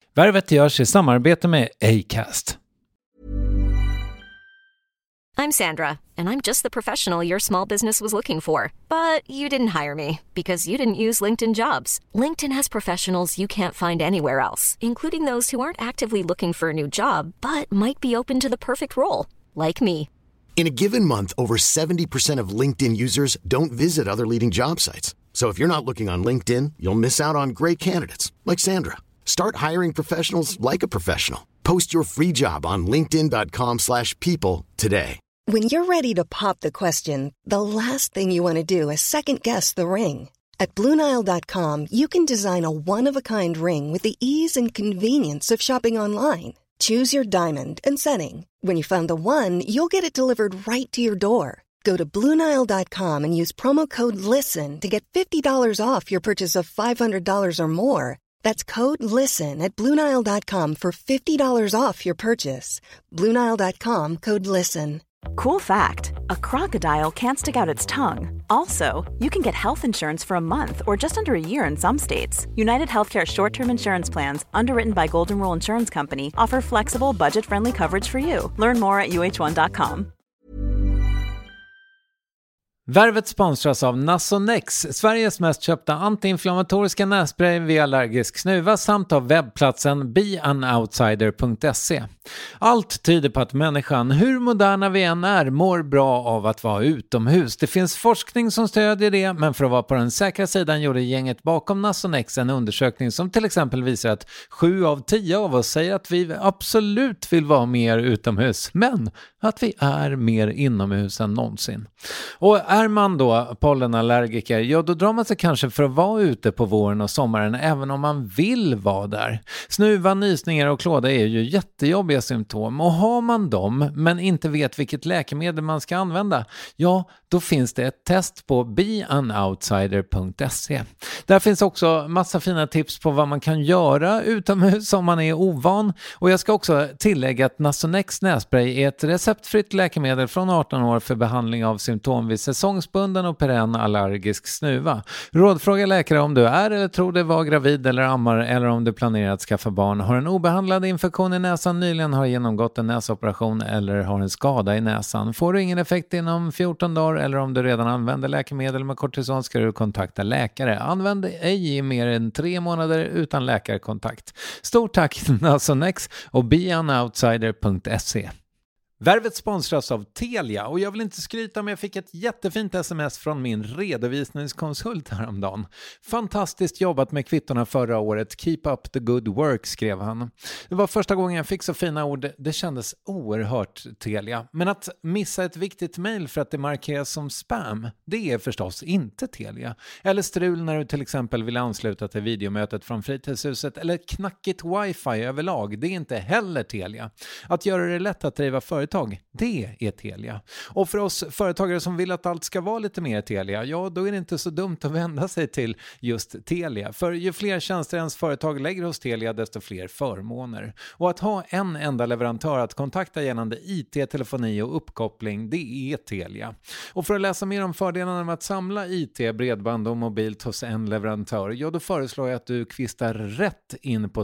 Värvet görs i samarbete med Acast. I'm Sandra, and I'm just the professional your small business was looking for. But you didn't hire me because you didn't use LinkedIn Jobs. LinkedIn has professionals you can't find anywhere else, including those who aren't actively looking for a new job, but might be open to the perfect role, like me. In a given month, over 70% of LinkedIn users don't visit other leading job sites. So if you're not looking on LinkedIn, you'll miss out on great candidates like Sandra. Start hiring professionals like a professional. Post your free job on linkedin.com/people today. When you're ready to pop the question, the last thing you want to do is second-guess the ring. At BlueNile.com, you can design a one-of-a-kind ring with the ease and convenience of shopping online. Choose your diamond and setting. When you find the one, you'll get it delivered right to your door. Go to BlueNile.com and use promo code LISTEN to get $50 off your purchase of $500 or more. That's code LISTEN at BlueNile.com for $50 off your purchase. BlueNile.com, code LISTEN. Cool fact, a crocodile can't stick out its tongue. Also, you can get health insurance for a month or just under a year in some states. United Healthcare short-term insurance plans, underwritten by Golden Rule Insurance Company, offer flexible, budget-friendly coverage for you. Learn more at uh1.com. Värvet sponsras av Nasonex, Sveriges mest köpta antiinflammatoriska nässpray vid allergisk snuva, samt av webbplatsen beanoutsider.se. Allt tyder på att människan, hur moderna vi än är, mår bra av att vara utomhus. Det finns forskning som stödjer det, men för att vara på den säkra sidan gjorde gänget bakom Nasonex en undersökning som till exempel visar att 7 av 10 av oss säger att vi absolut vill vara mer utomhus, men att vi är mer inomhus än någonsin. Och är man då pollenallergiker, ja då drar man sig kanske för att vara ute på våren och sommaren även om man vill vara där. Snuva, nysningar och klåda är ju jättejobbiga symptom, och har man dem men inte vet vilket läkemedel man ska använda, ja då finns det ett test på beanoutsider.se. Där finns också massa fina tips på vad man kan göra utomhus om man är ovan, och jag ska också tillägga att Nasonex nässpray är ett receptfritt läkemedel från 18 år för behandling av symptom vid säsongsbunden och perenn allergisk snuva. Rådfråga läkare om du är eller tror dig vara gravid eller ammar, eller om du planerar att skaffa barn, har en obehandlad infektion i näsan, nyligen har genomgått en näsoperation eller har en skada i näsan. Får du ingen effekt inom 14 dagar eller om du redan använder läkemedel med kortison ska du kontakta läkare. Använd ej i mer än 3 månader utan läkarkontakt. Stort tack Nasonex och beanoutsider.se. Värvet sponsras av Telia, och jag vill inte skryta, men jag fick ett jättefint sms från min redovisningskonsult häromdagen. Fantastiskt jobbat med kvittorna förra året. Keep up the good work, skrev han. Det var första gången jag fick så fina ord. Det kändes oerhört Telia. Men att missa ett viktigt mejl för att det markeras som spam, det är förstås inte Telia. Eller strul när du till exempel vill ansluta till videomötet från fritidshuset, eller knackigt wifi överlag, det är inte heller Telia. Att göra det lätt att driva företag, det är Telia. Och för oss företagare som vill att allt ska vara lite mer Telia, ja då är det inte så dumt att vända sig till just Telia. För ju fler tjänster ens företag lägger hos Telia, desto fler förmåner. Och att ha en enda leverantör att kontakta gällande IT, telefoni och uppkoppling, det är Telia. Och för att läsa mer om fördelarna med att samla IT, bredband och mobilt hos en leverantör, ja då föreslår jag att du kvistar rätt in på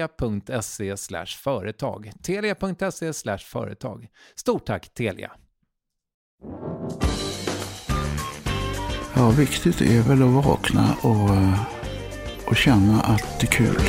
telia.se/företag. Telia.se/företag. Stort tack Telia. Ja, viktigt är väl att vakna och känna att det är kul.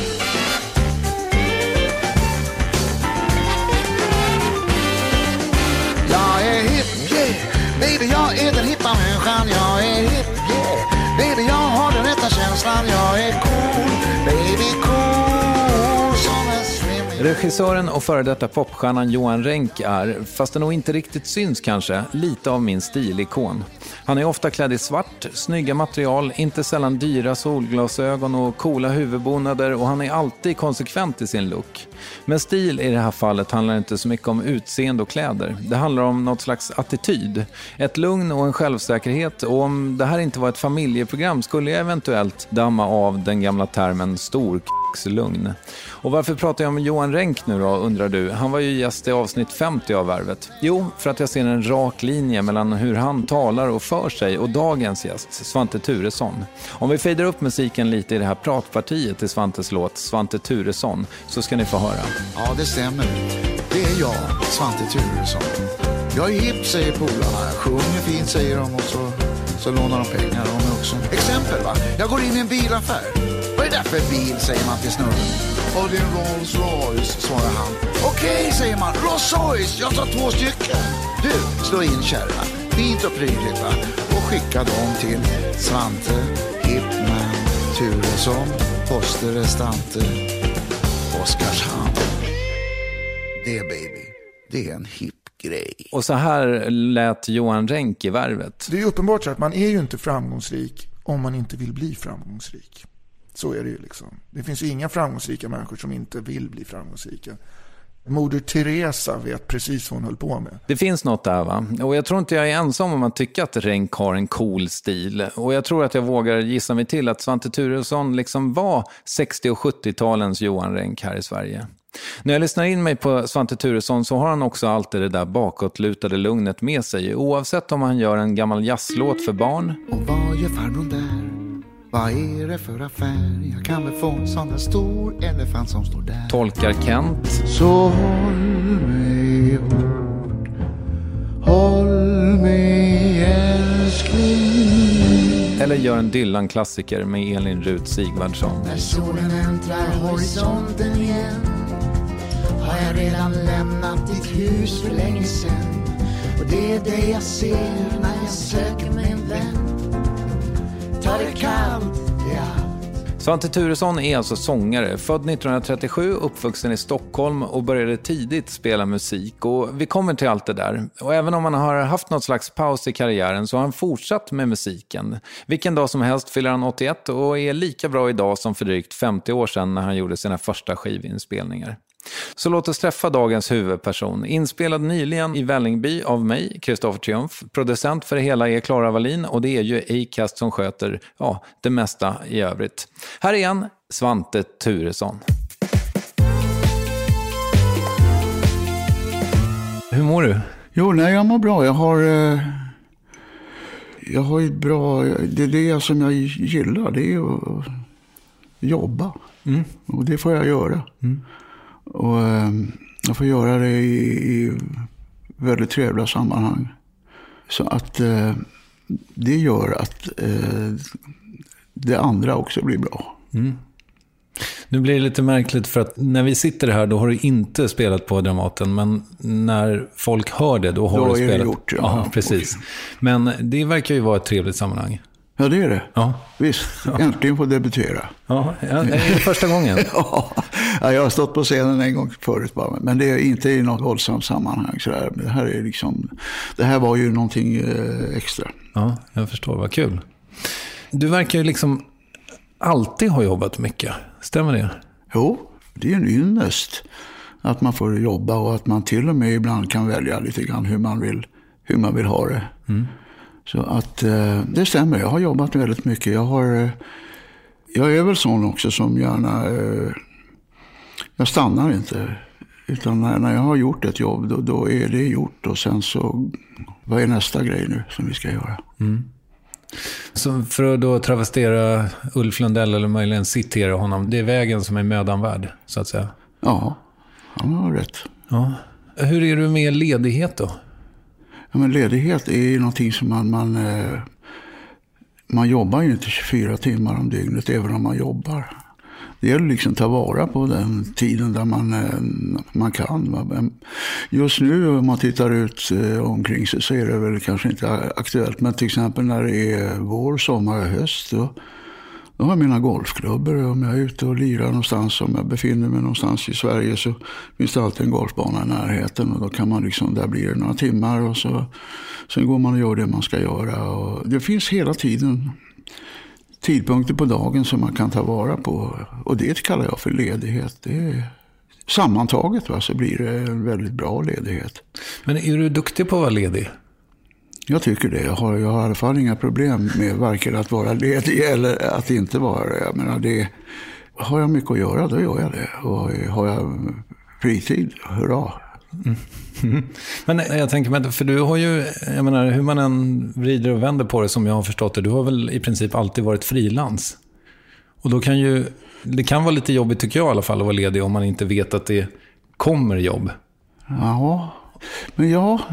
Jag är hip, yeah. Baby, jag är den hippa människan. Jag är hip, yeah. Baby, jag har den rätta känslan. Jag är cool, baby, cool som en swimming. Regissören och före detta popstjärnan Johan Renck är, fast det nog inte riktigt syns kanske, lite av min stilikon. Han är ofta klädd i svart, snygga material, inte sällan dyra solglasögon och coola huvudbonader, och han är alltid konsekvent i sin look. Men stil i det här fallet handlar inte så mycket om utseende och kläder. Det handlar om något slags attityd, ett lugn och en självsäkerhet, och om det här inte var ett familjeprogram skulle jag eventuellt damma av den gamla termen stor dagslugn. Och varför pratar jag om Johan Renck nu då, undrar du? Han var ju gäst i avsnitt 50 av Värvet. Jo, för att jag ser en rak linje mellan hur han talar och för sig och dagens gäst, Svante Thuresson. Om vi fejdar upp musiken lite i det här pratpartiet till Svantes låt Svante Thuresson, så ska ni få höra. Ja, det stämmer. Det är jag, Svante Thuresson. Jag är hipp, säger polarna. Jag sjunger fint, säger de, och så lånar de pengar av mig också. Exempel, va? Jag går in i en bilaffär. Vad är det för bil, säger man till snubben. Och det är en Rolls Royce, svarar han. Okej, säger man. Rolls Royce, jag tar 2 stycken. Du, slå in kärran. Fint och prydligt, va? Och skicka dem till Svante Hippman Thuresson, Poster Restante, Oskarshamn. Det, baby, det är en hipp grej. Och så här lät Johan Renck i Värvet. Det är uppenbart så att man är ju inte framgångsrik om man inte vill bli framgångsrik. Så är det ju liksom. Det finns ju inga framgångsrika människor som inte vill bli framgångsrika. Moder Teresa vet precis vad hon höll på med. Det finns något där, va? Och jag tror inte jag är ensam om att tycka att Renck har en cool stil. Och jag tror att jag vågar gissa mig till att Svante Thuresson liksom var 60- och 70-talens Johan Renck här i Sverige. När jag lyssnar in mig på Svante Thuresson så har han också alltid det där bakåtlutade lugnet med sig. Oavsett om han gör en gammal jazzlåt för barn. Och vad gör farbror där? Vad är det för affär? Jag kan väl få en sån där stor elefant som står där. Tolkar Kent. Så håll mig hårt, håll mig älskling. Eller gör en Dylan-klassiker med Elin Rut Sigvardsson. När solen äntrar horisonten igen har jag redan lämnat ditt hus för länge sedan. Och det är det jag ser när jag söker mig en vän. Ta det kallt, ja. Svante Thuresson är alltså sångare, född 1937, uppvuxen i Stockholm och började tidigt spela musik. Och vi kommer till allt det där. Och även om han har haft något slags paus i karriären så har han fortsatt med musiken. Vilken dag som helst fyller han 81 och är lika bra idag som för drygt 50 år sedan när han gjorde sina första skivinspelningar. Så låt oss träffa dagens huvudperson. Inspelad nyligen i Vällingby av mig, Kristoffer Triumf. Producent för det hela är Klara Wallin och det är ju Acast som sköter det mesta i övrigt. Här är han, Svante Thuresson. Hur mår du? Jo, nej, jag mår bra. Jag har ett bra... Det är det som jag gillar. Det är att jobba. Mm. Och det får jag göra. Mm. Och jag får göra det i väldigt trevliga sammanhang. Så att det gör att det andra också blir bra. Mm. Nu blir det lite märkligt för att när vi sitter här då har du inte spelat på Dramaten, men när folk hör det då har då du spelat. Det gjort, ja, precis. Men det verkar ju vara ett trevligt sammanhang. Ja, det är det. Ja. Visst, äntligen får debutera. Ja, det är första gången. Ja, jag har stått på scenen en gång förut bara, men det är inte i något våldsamt sammanhang. Så det här var ju någonting extra. Ja, jag förstår. Vad kul. Du verkar ju liksom alltid ha jobbat mycket. Stämmer det? Jo, det är en ynnest att man får jobba och att man till och med ibland kan välja lite grann hur man vill ha det. Mm. Så att det stämmer, jag har jobbat väldigt mycket. Jag är väl sån också som gärna, jag stannar inte. Utan när jag har gjort ett jobb, då är det gjort. Och sen så, vad är nästa grej nu som vi ska göra? Mm. Så för att då travestera Ulf Lundell eller möjligen citera honom, det är vägen som är mödan värd, så att säga. Ja, han har rätt. Ja. Hur är du med ledighet då? Ja, men ledighet är ju någonting som man jobbar ju inte 24 timmar om dygnet även om man jobbar. Det gäller liksom att ta vara på den tiden där man kan. Just nu om man tittar ut omkring sig så är det väl kanske inte aktuellt. Men till exempel när det är vår, sommar och höst då har jag mina golfklubbar. Om jag är ute och lirar någonstans, om jag befinner mig någonstans i Sverige så finns det alltid en golfbana i närheten. Och då kan man liksom, där blir det några timmar och sen går man och gör det man ska göra. Och det finns hela tiden tidpunkter på dagen som man kan ta vara på. Och det kallar jag för ledighet. Det är, sammantaget så blir det en väldigt bra ledighet. Men är du duktig på att vara ledig? Jag tycker det. Jag har i alla fall inga problem med varken att vara ledig eller att inte vara det. Jag menar har jag mycket att göra, då gör jag det. Och har jag fritid, hurra. Men jag tänker mig, för du har ju, jag menar, hur man än vrider och vänder på det som jag har förstått det, du har väl i princip alltid varit frilans. Och då kan det kan vara lite jobbigt, tycker jag i alla fall, att vara ledig om man inte vet att det kommer jobb. Ja, men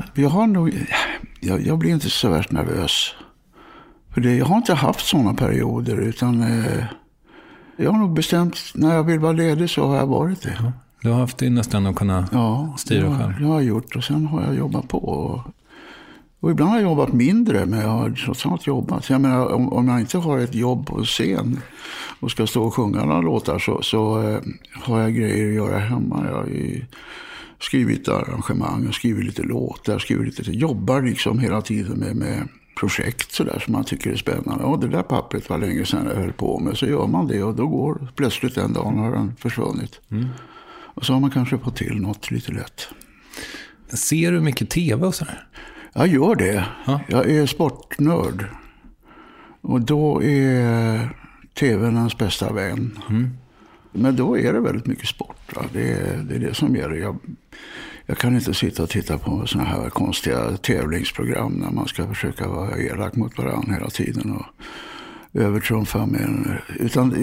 jag blir inte så värst nervös. För jag har inte haft sådana perioder, utan jag har nog bestämt, när jag vill vara ledig så har jag varit det. Ja, du har haft det nästan att kunna styra själv. Ja, det har jag gjort, och sen har jag jobbat på. Och ibland har jag jobbat mindre, men jag har trots allt jobbat. Jag menar, om jag inte har ett jobb på scen och ska stå och sjunga några låtar så har jag grejer att göra hemma. Jag har skrivit arrangemang och skrivit lite låtar, jobbar liksom hela tiden med projekt så där som man tycker är spännande. Och det där pappret var länge sedan jag höll på med, så gör man det och då går plötsligt en dag har den försvunnit. Och så har man kanske fått till något lite lätt. Ser du mycket tv och sådär? Jag gör det. Ja. Jag är sportnörd. Och då är tvn ens bästa vän. Men då är det väldigt mycket sport. Va? Det är det som gäller. Jag kan inte sitta och titta på såna här konstiga tävlingsprogram när man ska försöka vara elak mot varandra hela tiden och övertrumfa med. Utan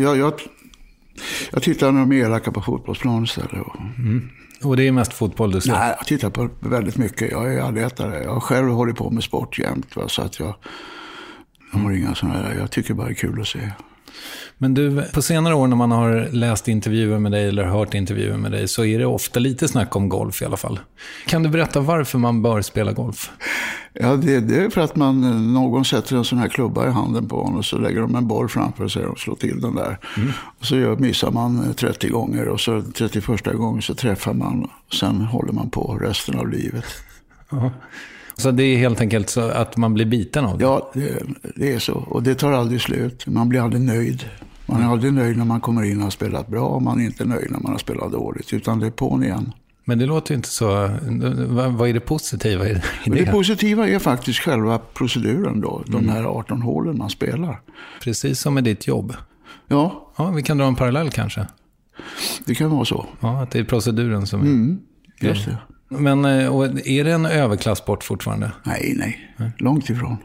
jag tittar när de är elaka på fotbollsplan istället. Och det är mest fotboll du ser? Nej, jag tittar på väldigt mycket. Jag är arbetare. Jag har själv hållit på med sport jämt. Va? Så att jag har inga sådana där. Jag tycker bara det är kul att se. Men du, på senare år när man har läst intervjuer med dig eller hört intervjuer med dig, så är det ofta lite snack om golf i alla fall. Kan du berätta varför man bör spela golf? Ja, det är för att någon sätter en sån här klubba i handen på honom och så lägger de en boll framför sig och slår till den där. Och så missar man 30 gånger och så 31:a gången så träffar man och sen håller man på resten av livet. Ja. Så det är helt enkelt så att man blir biten av det? Ja, det är så. Och det tar aldrig slut. Man blir aldrig nöjd. Man är aldrig nöjd när man kommer in och har spelat bra, och man är inte nöjd när man har spelat dåligt, utan det är på igen. Men det låter ju inte så. Vad är det positiva i det? Det positiva är faktiskt själva proceduren då. De här 18 hålen man spelar. Precis som med ditt jobb. Ja. Ja, vi kan dra en parallell kanske. Det kan vara så. Ja, att det är proceduren som är... Just det. Men och är det en överklassport fortfarande? Nej. Långt ifrån.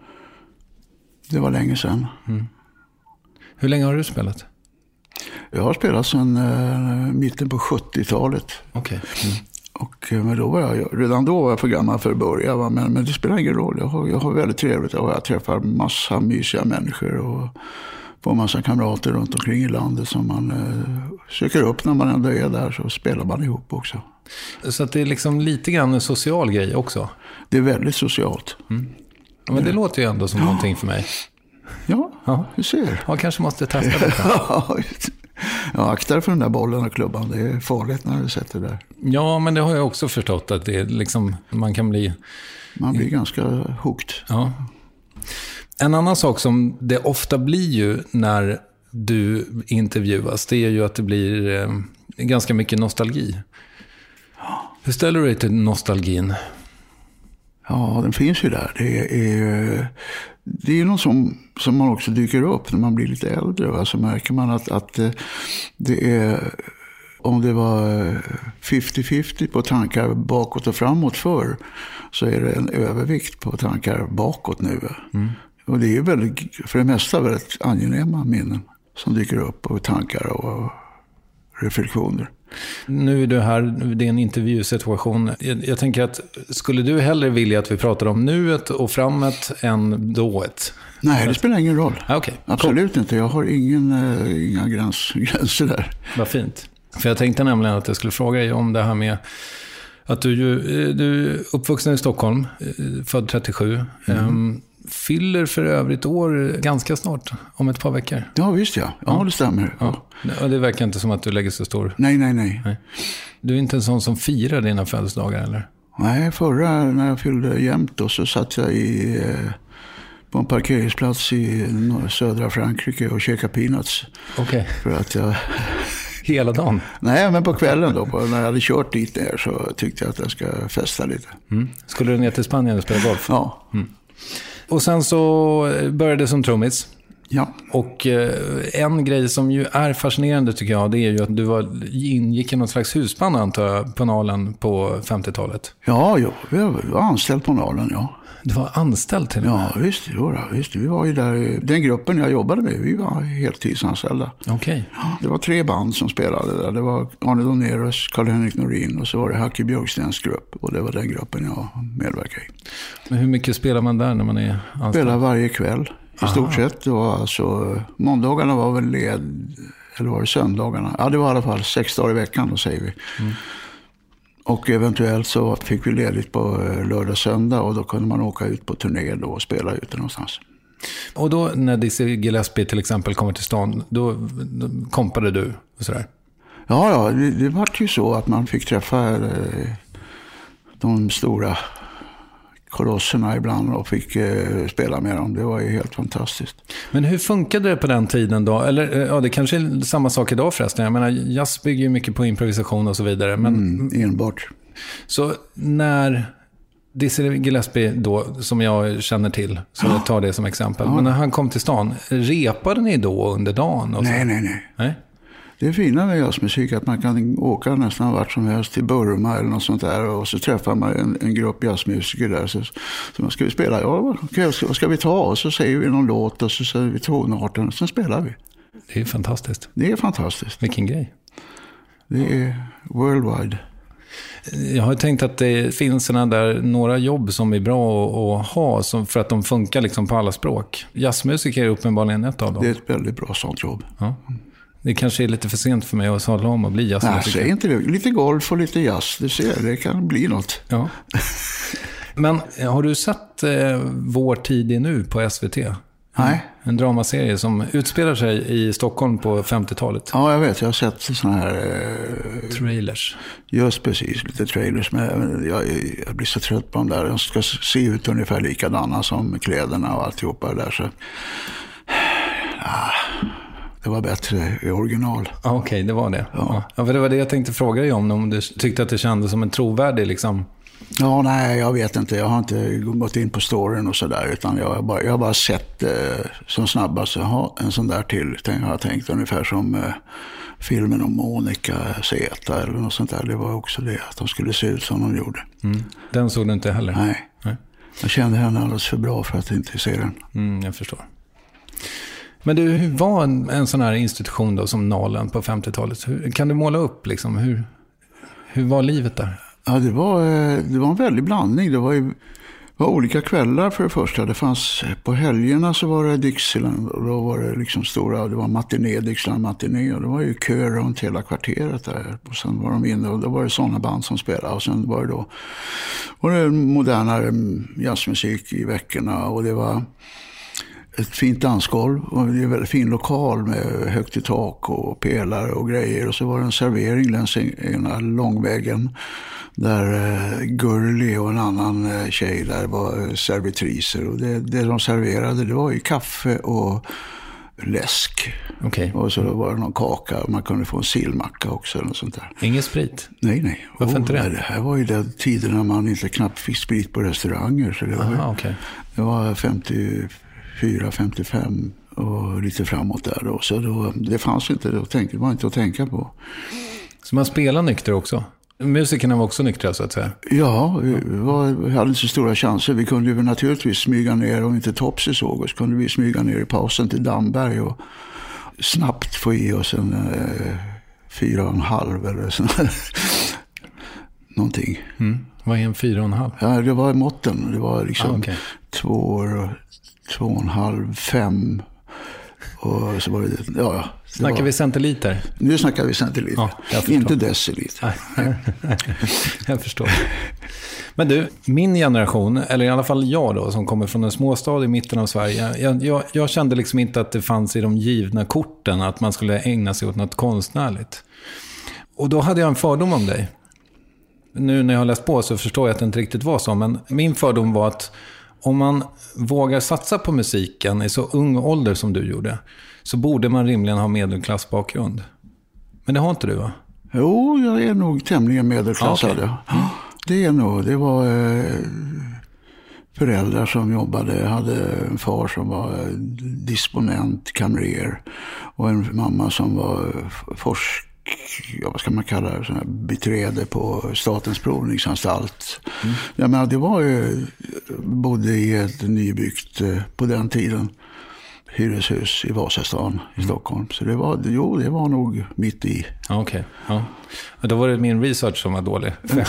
Det var länge sedan. Hur länge har du spelat? Jag har spelat sedan mitten på 70-talet. Okej. Och men redan då var jag för gammal för att börja. Men det spelar ingen roll. Jag har väldigt trevligt. Jag träffar massa mysiga människor och får massa kamrater runt omkring i landet som man söker upp när man ändå är där, så spelar man ihop också. Så att det är liksom lite grann en social grej också? Det är väldigt socialt. Ja, men det låter ju ändå som någonting för mig. Ja, du ser. Ja, kanske måste testa det. Ja, akta för den där bollen och klubban. Det är farligt när du sätter där. Ja, men det har jag också förstått att det är liksom, man blir ganska hooked. Ja. En annan sak som det ofta blir ju när du intervjuas, det är ju att det blir ganska mycket nostalgi. Hur ställer du dig till nostalgin? Ja, den finns ju där. Det är något som man också dyker upp när man blir lite äldre. Va? Så märker man att det är, om det var 50-50 på tankar bakåt och framåt förr, så är det en övervikt på tankar bakåt nu. Och det är väldigt, för det mesta väldigt angenäma minnen som dyker upp, och tankar och reflektioner. Nu är du här, det är en intervjusituation. Jag tänker att, skulle du hellre vilja att vi pratar om nuet och framåt än dået? Nej, det spelar ingen roll. Okay. Absolut inte. Jag har inga gränser där. Vad fint. För jag tänkte nämligen att jag skulle fråga dig om det här med att du är uppvuxen i Stockholm, född 37. Fyller för övrigt år ganska snart, om ett par veckor. Ja, visst ja. Ja, det stämmer. Ja. Och det verkar inte som att du lägger så stor... Nej. Du är inte en sån som firar dina födelsedagar, eller? Nej, förra när jag fyllde jämt då, så satt jag på en parkeringsplats i södra Frankrike och käkade peanuts. Okej. För att jag... Hela dagen? Nej, men på kvällen då, när jag hade kört dit ner, så tyckte jag att jag ska festa lite. Skulle du ner till Spanien och spela golf? Ja. Och sen så började som trummis. Ja. Och en grej som ju är fascinerande tycker jag, det är ju att du ingick i någon slags husband antar jag på Nalen på 50-talet. Ja, jag var anställd på Nalen, ja. Du var anställd till det? Ja, visst. Vi var ju där, den gruppen jag jobbade med, vi var heltidsanställda. Okej. Ja, det var 3 band som spelade där. Det var Arne Donerus, Karl-Henrik Norin och så var det Hacke Björkstens grupp. Och det var den gruppen jag medverkade i. Men hur mycket spelar man där när man är anställd? Spelade varje kväll. I stort sett. Det var alltså, måndagarna var väl eller var det söndagarna? Ja, det var i alla fall 6 dagar i veckan, då säger vi. Mm. Och eventuellt så fick vi ledigt på lördag söndag och då kunde man åka ut på turné då och spela ute någonstans. Och då när Dizzy Gillespie till exempel kommer till stan, då kompade du och sådär? Ja, det var ju så att man fick träffa de stora kolosserna ibland och fick spela med dem. Det var ju helt fantastiskt. Men hur funkade det på den tiden då? Eller ja, det kanske är samma sak idag förresten. Jag menar, jazz bygger ju mycket på improvisation och så vidare. Men enbart. Så när Dizzy Gillespie då, som jag känner till, så jag tar det som exempel. Men när han kom till stan, repade ni då under dagen? Och så? Nej. Det är fina med jazzmusik att man kan åka nästan vart som helst till Burma eller något sånt där och så träffar man en grupp jazzmusiker där så man ska vi spela, ja okej, vad ska vi ta? Och så säger vi någon låt och så säger vi tonarten och så spelar vi. Det är fantastiskt. Det är fantastiskt. Vilken grej. Det är worldwide. Jag har tänkt att det finns några jobb som är bra att ha för att de funkar liksom på alla språk. Jazzmusiker är uppenbarligen ett av dem. Det är ett väldigt bra sånt jobb. Ja. Det kanske är lite för sent för mig att sadla om och bli jazz. Nej, säg inte det. Lite golf och lite jazz. Du ser, det kan bli något. Ja. Men har du sett Vår tid är nu på SVT? Nej. En dramaserie som utspelar sig i Stockholm på 50-talet. Ja, jag vet. Jag har sett såna här... trailers. Just precis, lite trailers. Men jag blir så trött på dem där. De ska se ut ungefär likadana som kläderna och alltihopa där. Så... Det var bättre i original. Okej, det var det. Ja, för det var det jag tänkte fråga dig om du tyckte att det kändes som en trovärdig liksom. Ja, nej, jag vet inte. Jag har inte gått in på storyn och sådär. Utan jag har bara sett som snabbast. En sån där till. Jag har tänkt ungefär som filmen om Monica Zeta eller något sånt där. Det var också det, att de skulle se ut som de gjorde. Mm. Den såg du inte heller? Nej. Jag kände henne alldeles för bra för att inte se den. Jag förstår. Men du, hur var en sån här institution då som Nalen på 50-talet? Kan du måla upp liksom, hur var livet där? Ja, det var en väldig blandning. Det var olika kvällar för det första. Det fanns, på helgerna så var det Dixieland och då var det liksom stora, det var matiné, Dixieland matiné och det var ju kö runt hela kvarteret där. Och sen var de inne och då var det sådana band som spelade och sen var det modernare jazzmusik i veckorna och det var ett fint dansgolv och det är en väldigt fin lokal med högt i tak och pelare och grejer. Och så var det en servering längs ena långvägen där Gurli och en annan tjej där var servitriser. Och det de serverade det var ju kaffe och läsk. Okay. Och så var det någon kaka och man kunde få en sillmacka också. Eller något sånt där. Ingen sprit? Nej. Varför inte det? Det här var ju den tiden när man inte knappt fick sprit på restauranger. Så det det var 54, 55 och lite framåt där då. Så det fanns inte, det var inte att tänka på. Så man spelar nykter också? Musikerna var också nyktra så att säga? Ja, vi hade inte så stora chanser. Vi kunde ju naturligtvis smyga ner, om inte Topsy såg oss, kunde vi smyga ner i pausen till Damberg och snabbt få i oss en 4,5 eller sån någonting. Vad är en 4,5? Ja, det var måtten. Det var liksom 2,5, 5 och så var det Snackar vi centiliter? Nu snackar vi centiliter, inte deciliter. Jag förstår. Men du, min generation, eller i alla fall jag då, som kommer från en småstad i mitten av Sverige, jag kände liksom inte att det fanns i de givna korten att man skulle ägna sig åt något konstnärligt. Och då hade jag en fördom om dig. Nu när jag har läst på så förstår jag att det inte riktigt var så, men min fördom var att om man vågar satsa på musiken i så ung ålder som du gjorde så borde man rimligen ha medelklassbakgrund. Men det har inte du, va? Jo, jag är nog tämligen medelklassad. Okay. Det är nog, föräldrar som jobbade. Jag hade en far som var disponent, kamrer, och en mamma som var vad ska man kalla det, sån här beträde på Statens provningsanstalt. Jag menar, det var ju, bodde i ett nybyggt på den tiden hyreshus i Vasastan i Stockholm. Så det var nog mitt i. Okej. Ja. Då var det min research som var dålig.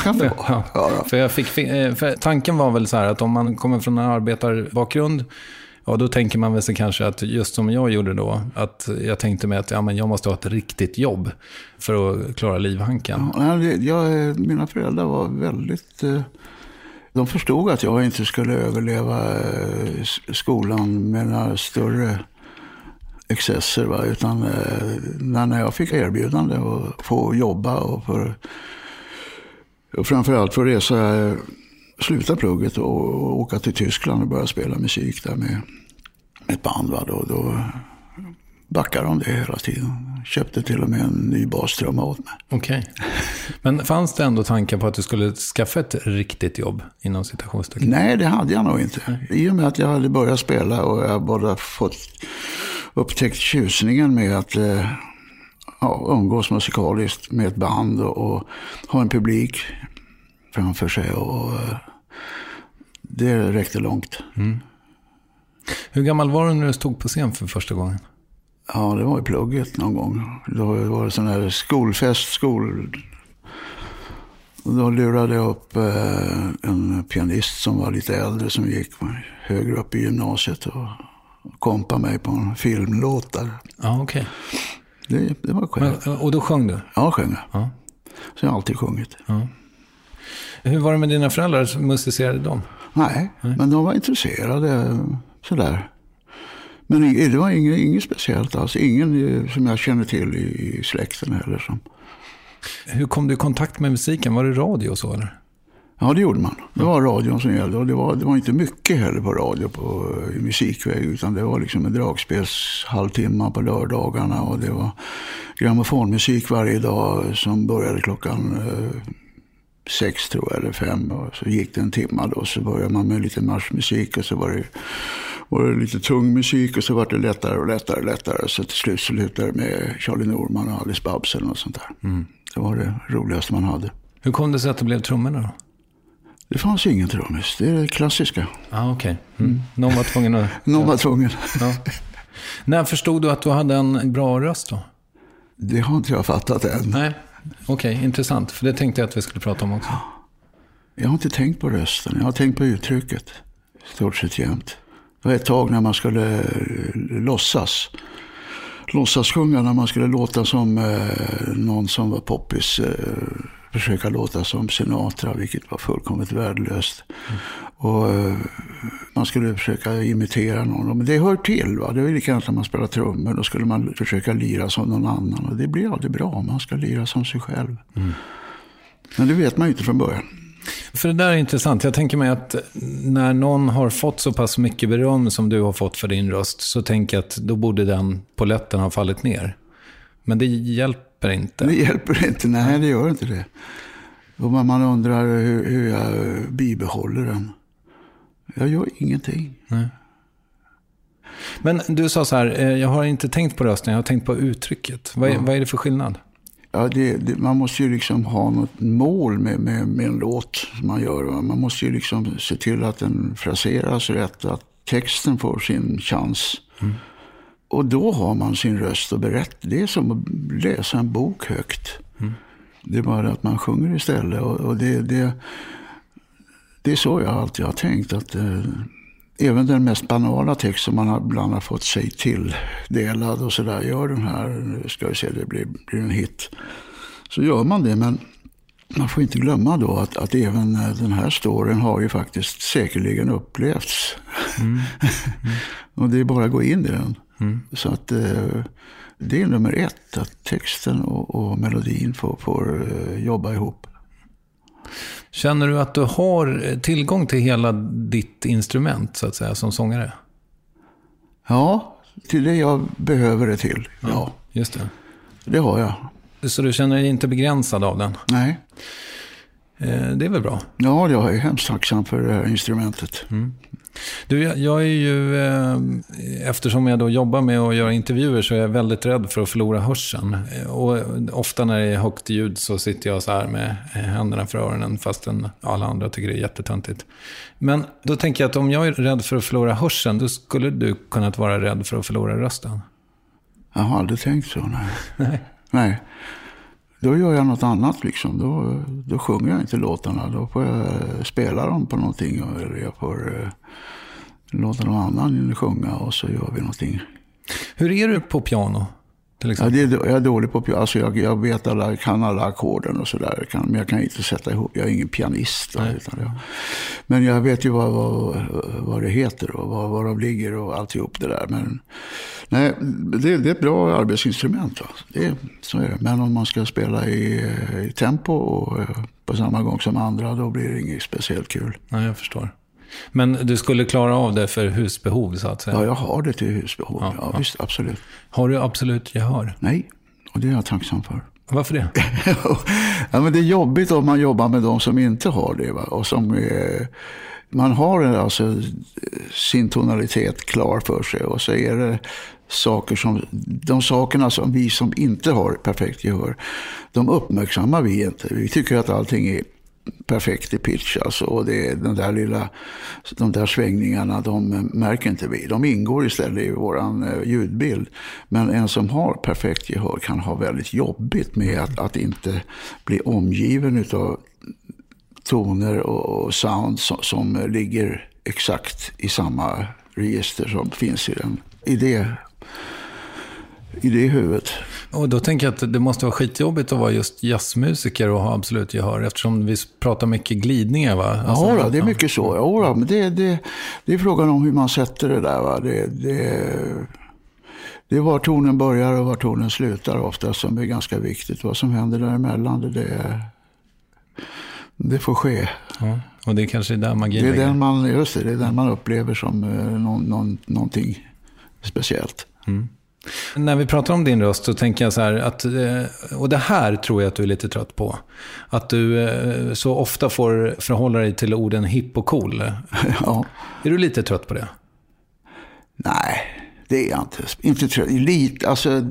För tanken var väl så här att om man kommer från en arbetarbakgrund, ja, då tänker man väl sig kanske att just som jag gjorde då, att jag tänkte mig att jag måste ha ett riktigt jobb för att klara livhanken. Ja, mina föräldrar var väldigt... De förstod att jag inte skulle överleva skolan med några större excesser. Va? Utan när jag fick erbjudande att få jobba och framförallt för att resa, sluta plugget och åka till Tyskland och börja spela musik där med ett band. Va? Då backade de det hela tiden. Köpte till och med en ny bastrumma åt mig. Okej. Men fanns det ändå tankar på att du skulle skaffa ett riktigt jobb inom citationstecken? Nej, det hade jag nog inte. I och med att jag hade börjat spela och jag bara upptäckt tjusningen med att umgås musikaliskt med ett band och ha en publik framför sig. Och det räckte långt. Mm. Hur gammal var du när du stod på scen för första gången? Ja, det var i plugget någon gång. Då var det sån här skolfest. Då lurade jag upp en pianist som var lite äldre som gick högre upp i gymnasiet och kompade mig på en filmlåt där. Ja, okej. Det var skönt. Och då sjöng du? Ja, sjöng jag. Ja. Så jag har alltid sjungit. Ja. Hur var det med dina föräldrar? Musicerade de? Nej, men de var intresserade sådär. Men det var inget speciellt alls. Ingen som jag känner till i släkten heller. Hur kom du i kontakt med musiken? Var det radio och så eller? Ja, det gjorde man. Det var radion som gällde. Och det var inte mycket heller på radio i musikväg. Utan det var liksom en dragspelshalvtimme på lördagarna. Och det var grammofonmusik varje dag som började klockan 6 tror jag, eller 5. Och så gick det en timme då. Så började man med lite marschmusik och så var det lite tung musik och så var det lättare och lättare. Så till slut slutade det med Charlie Norman och Alice Babs eller något sånt där. Mm. Det var det roligaste man hade. Hur kom det sig att det blev trummorna då? Det fanns ingen trummis. Det är det klassiska. Okej. Mm. Någon var tvungen att... Någon var tvungen. Ja. När förstod du att du hade en bra röst då? Det har inte jag fattat än. Nej. Okej, intressant. För det tänkte jag att vi skulle prata om också. Jag har inte tänkt på rösten. Jag har tänkt på uttrycket. Stort sett jämt. Det var ett tag när man skulle låtsas sjunga, när man skulle låta som någon som var poppis, försöka låta som Sinatra, vilket var fullkomligt värdelöst. Och man skulle försöka imitera någon. Men det hör till, va? Det är likadant när man spelar trummor. Då skulle man försöka lira som någon annan. Och det blir aldrig bra, man ska lira som sig själv. Mm. Men det vet man ju inte från början. För det där är intressant. Jag tänker mig att när någon har fått så pass mycket beröm som du har fått för din röst, så tänker jag att då borde den polletten ha fallit ner. Men det hjälper inte. Det hjälper inte, nej det gör inte det. Och man undrar hur jag bibehåller den. Jag gör ingenting. Nej. Men du sa så här, jag har inte tänkt på rösten, jag har tänkt på uttrycket. Vad är det för skillnad? Ja, man måste ju liksom ha något mål med en låt som man gör. Man måste ju liksom se till att den fraseras rätt, att texten får sin chans. Mm. Och då har man sin röst att berätta. Det är som att läsa en bok högt. Mm. Det är bara att man sjunger istället. Och det är så jag alltid har tänkt. Att även den mest banala text som man ibland har fått sig tilldelad och sådär, gör den här, ska vi se, det blir en hit. Så gör man det, men man får inte glömma då att även den här storyn har ju faktiskt säkerligen upplevts. Mm. Och det är bara att gå in i den. Mm. Så att det är nummer 1, att texten och melodin får jobba ihop. Känner du att du har tillgång till hela ditt instrument så att säga som sångare? Ja, till det jag behöver det till. Ja. Just det. Det har jag. Så du känner dig inte begränsad av den? Nej. Det är väl bra? Ja, jag är hemskt tacksam för det här instrumentet. Du, jag är ju, eftersom jag då jobbar med att göra intervjuer så är jag väldigt rädd för att förlora hörseln. Och ofta när det är högt ljud så sitter jag så här med händerna för öronen fastän alla andra tycker det är jättetöntigt. Men då tänker jag att om jag är rädd för att förlora hörseln, då skulle du kunnat vara rädd för att förlora rösten. Jag har aldrig tänkt så, nej. Då gör jag något annat liksom. Då sjunger jag inte låtarna. Då får jag spela dem på någonting. Eller jag får låta någon annan sjunga och så gör vi någonting. Hur är du på piano? Till exempel? Ja, jag är dålig på piano. Alltså jag vet kan alla ackorden och sådär. Men jag kan inte sätta ihop. Jag är ingen pianist. Men jag vet ju vad det heter och var de ligger och alltihop det där. Men nej, det är ett bra arbetsinstrument. Va? Så är det. Men om man ska spela i tempo och på samma gång som andra, då blir det inget speciellt kul. Ja, jag förstår. Men du skulle klara av det för husbehov så att säga? Ja, jag har det till husbehov. Ja, visst, absolut. Har du absolut gehör? Nej, och det är jag tacksam för. Varför det? Ja, men det är jobbigt om man jobbar med de som inte har det. Va? Och som man har alltså sin tonalitet klar för sig och så är det de sakerna som vi som inte har perfekt gehör, de uppmärksammar vi inte. Vi tycker att allting är perfekt i pitch alltså, och det är de där svängningarna, de märker inte vi. De ingår istället i våran ljudbild. Men en som har perfekt gehör kan ha väldigt jobbigt med att inte bli omgiven utav toner och sound som ligger exakt i samma register som finns i det huvudet. Och då tänker jag att det måste vara skitjobbigt att vara just jazzmusiker och ha absolut gehör, eftersom vi pratar mycket glidningar, va? Alltså, ja, det är mycket så. Ja, men det är frågan om hur man sätter det där, va? Det är var tonen börjar och var tonen slutar ofta som är ganska viktigt. Vad som händer däremellan, det får ske. Ja, och det är kanske där magin det är den man upplever som någonting speciellt. När vi pratar om din röst så tänker jag så här att, och det här tror jag att du är lite trött på, att du så ofta får förhålla dig till orden hipp och cool. Ja. Är du lite trött på det? Nej, det är jag inte trött. Lite, alltså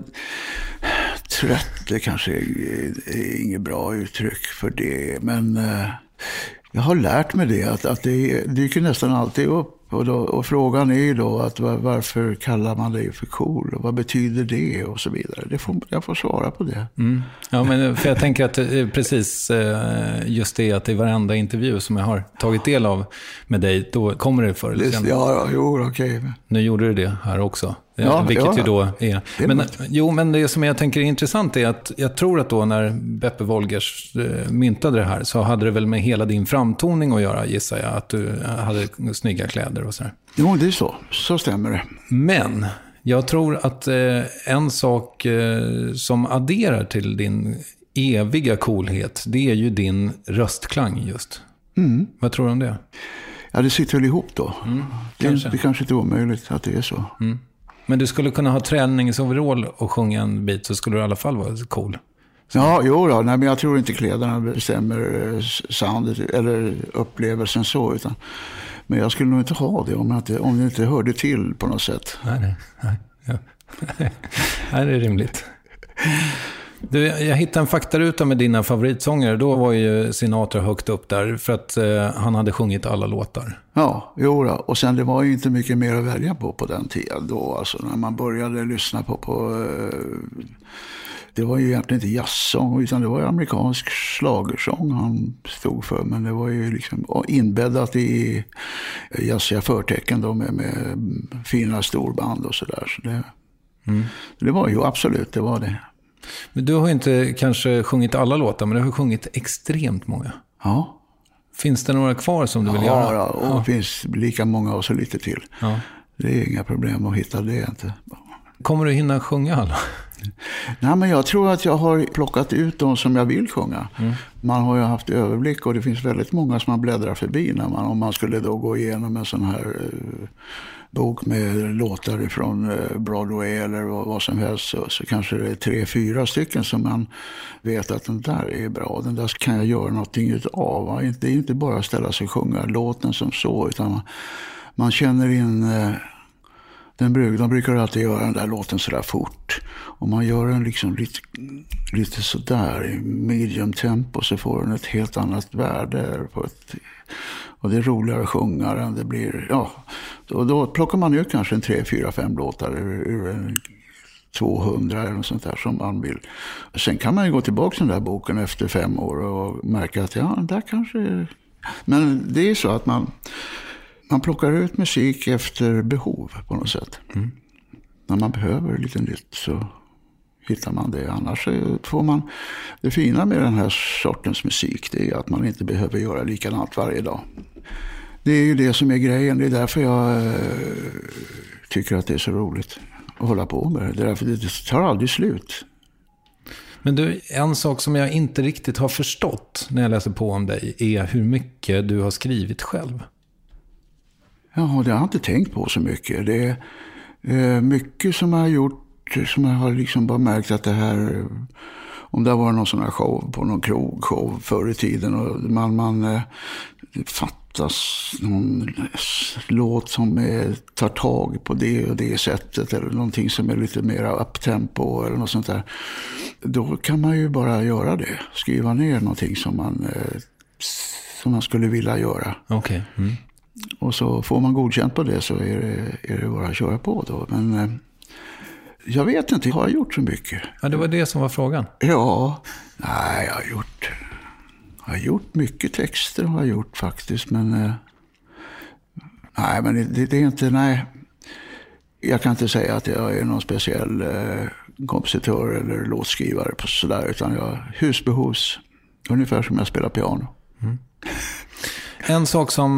trött, det kanske är inget bra uttryck för det, men jag har lärt mig det att det dyker nästan alltid upp. Och frågan är ju då att varför kallar man det för cool och vad betyder det och så vidare. Jag får svara på det. Ja, men för jag tänker att precis just det att i varenda intervju som jag har tagit del av med dig, då kommer det förr eller senare. Ja, okej. Nu gjorde du det här också. Vilket ju då är... Men det som jag tänker är intressant är att jag tror att då när Beppe Wolgers myntade det här så hade det väl med hela din framtoning att göra, gissar jag, att du hade snygga kläder och så här. Jo, det är så. Så stämmer det. Men jag tror att en sak som adderar till din eviga coolhet, det är ju din röstklang just. Vad tror du om det? Ja, det sitter väl ihop då. Det kanske inte är omöjligt att det är så. Men du skulle kunna ha träningsoverall och sjunga en bit, så skulle du i alla fall vara cool. Ja, nej, men jag tror inte kläderna bestämmer soundet eller upplevelsen så, men jag skulle nog inte ha det om det inte hörde till på något sätt. Nej. Ja. Nej, det är rimligt. Du, jag hittade en faktaruta med dina favoritsångare. Då var ju Sinatra högt upp där för att han hade sjungit alla låtar. Ja, och sen det var ju inte mycket mer att välja på den tiden då. Alltså när man började lyssna på det var ju egentligen inte jazzsång, utan det var ju amerikansk schlagersång han stod för. Men det var ju liksom inbäddat i jazziga förtecken då med fina storband och sådär. Så det var ju absolut, det var det. Men du har inte kanske sjungit alla låtar, men du har sjungit extremt många. Ja. Finns det några kvar som du vill göra? Ja, och det finns lika många och så lite till. Ja. Det är inga problem att hitta det inte. Kommer du hinna sjunga alla? Nej, men jag tror att jag har plockat ut de som jag vill sjunga. Man har ju haft överblick och det finns väldigt många som man bläddrar förbi om man skulle då gå igenom en sån här bok med låtar från Broadway eller vad som helst, så kanske det är 3-4 stycken som man vet att den där är bra. Den där kan jag göra någonting utav. Det är inte bara att ställa sig och sjunga låten som så, utan man känner in... De brukar alltid göra den där låten så där fort. Och man gör den liksom lite sådär i medium tempo, så får den ett helt annat värde. Och det är roligare att sjunga än det blir. Ja, och då plockar man ut kanske en 3-4-5 låtar ur 200 eller något sånt där som man vill. Sen kan man ju gå tillbaka till den där boken efter 5 år och märka att där kanske... Men det är så att man plockar ut musik efter behov på något sätt. Mm. När man behöver lite nytt så hittar man det. Annars får man... Det fina med den här sortens musik, det är att man inte behöver göra likadant varje dag. Det är ju det som är grejen. Det är därför jag tycker att det är så roligt att hålla på med det. Det är därför det tar aldrig slut. Men du, en sak som jag inte riktigt har förstått när jag läser på om dig är hur mycket du har skrivit själv. Ja, det har jag inte tänkt på så mycket. Det är mycket som jag har gjort, som jag har liksom bara märkt att det här... Om det var någon sån här show på någon krogshow förr i tiden och man fattas någon låt som tar tag på det och det sättet eller någonting som är lite mer upptempo eller något sånt där. Då kan man ju bara göra det. Skriva ner någonting som man skulle vilja göra. Okej. Mm. Och så får man godkänt på det, så är det bara att köra på då. Men jag vet inte, jag har gjort så mycket. Ja, det var det som var frågan. Ja, nej, jag har gjort mycket texter har jag gjort faktiskt. Men nej, men det är inte, nej. Jag kan inte säga att jag är någon speciell kompositör eller låtskrivare på sådär, utan jag husbehovs, ungefär som jag spelar piano. Mm. En sak som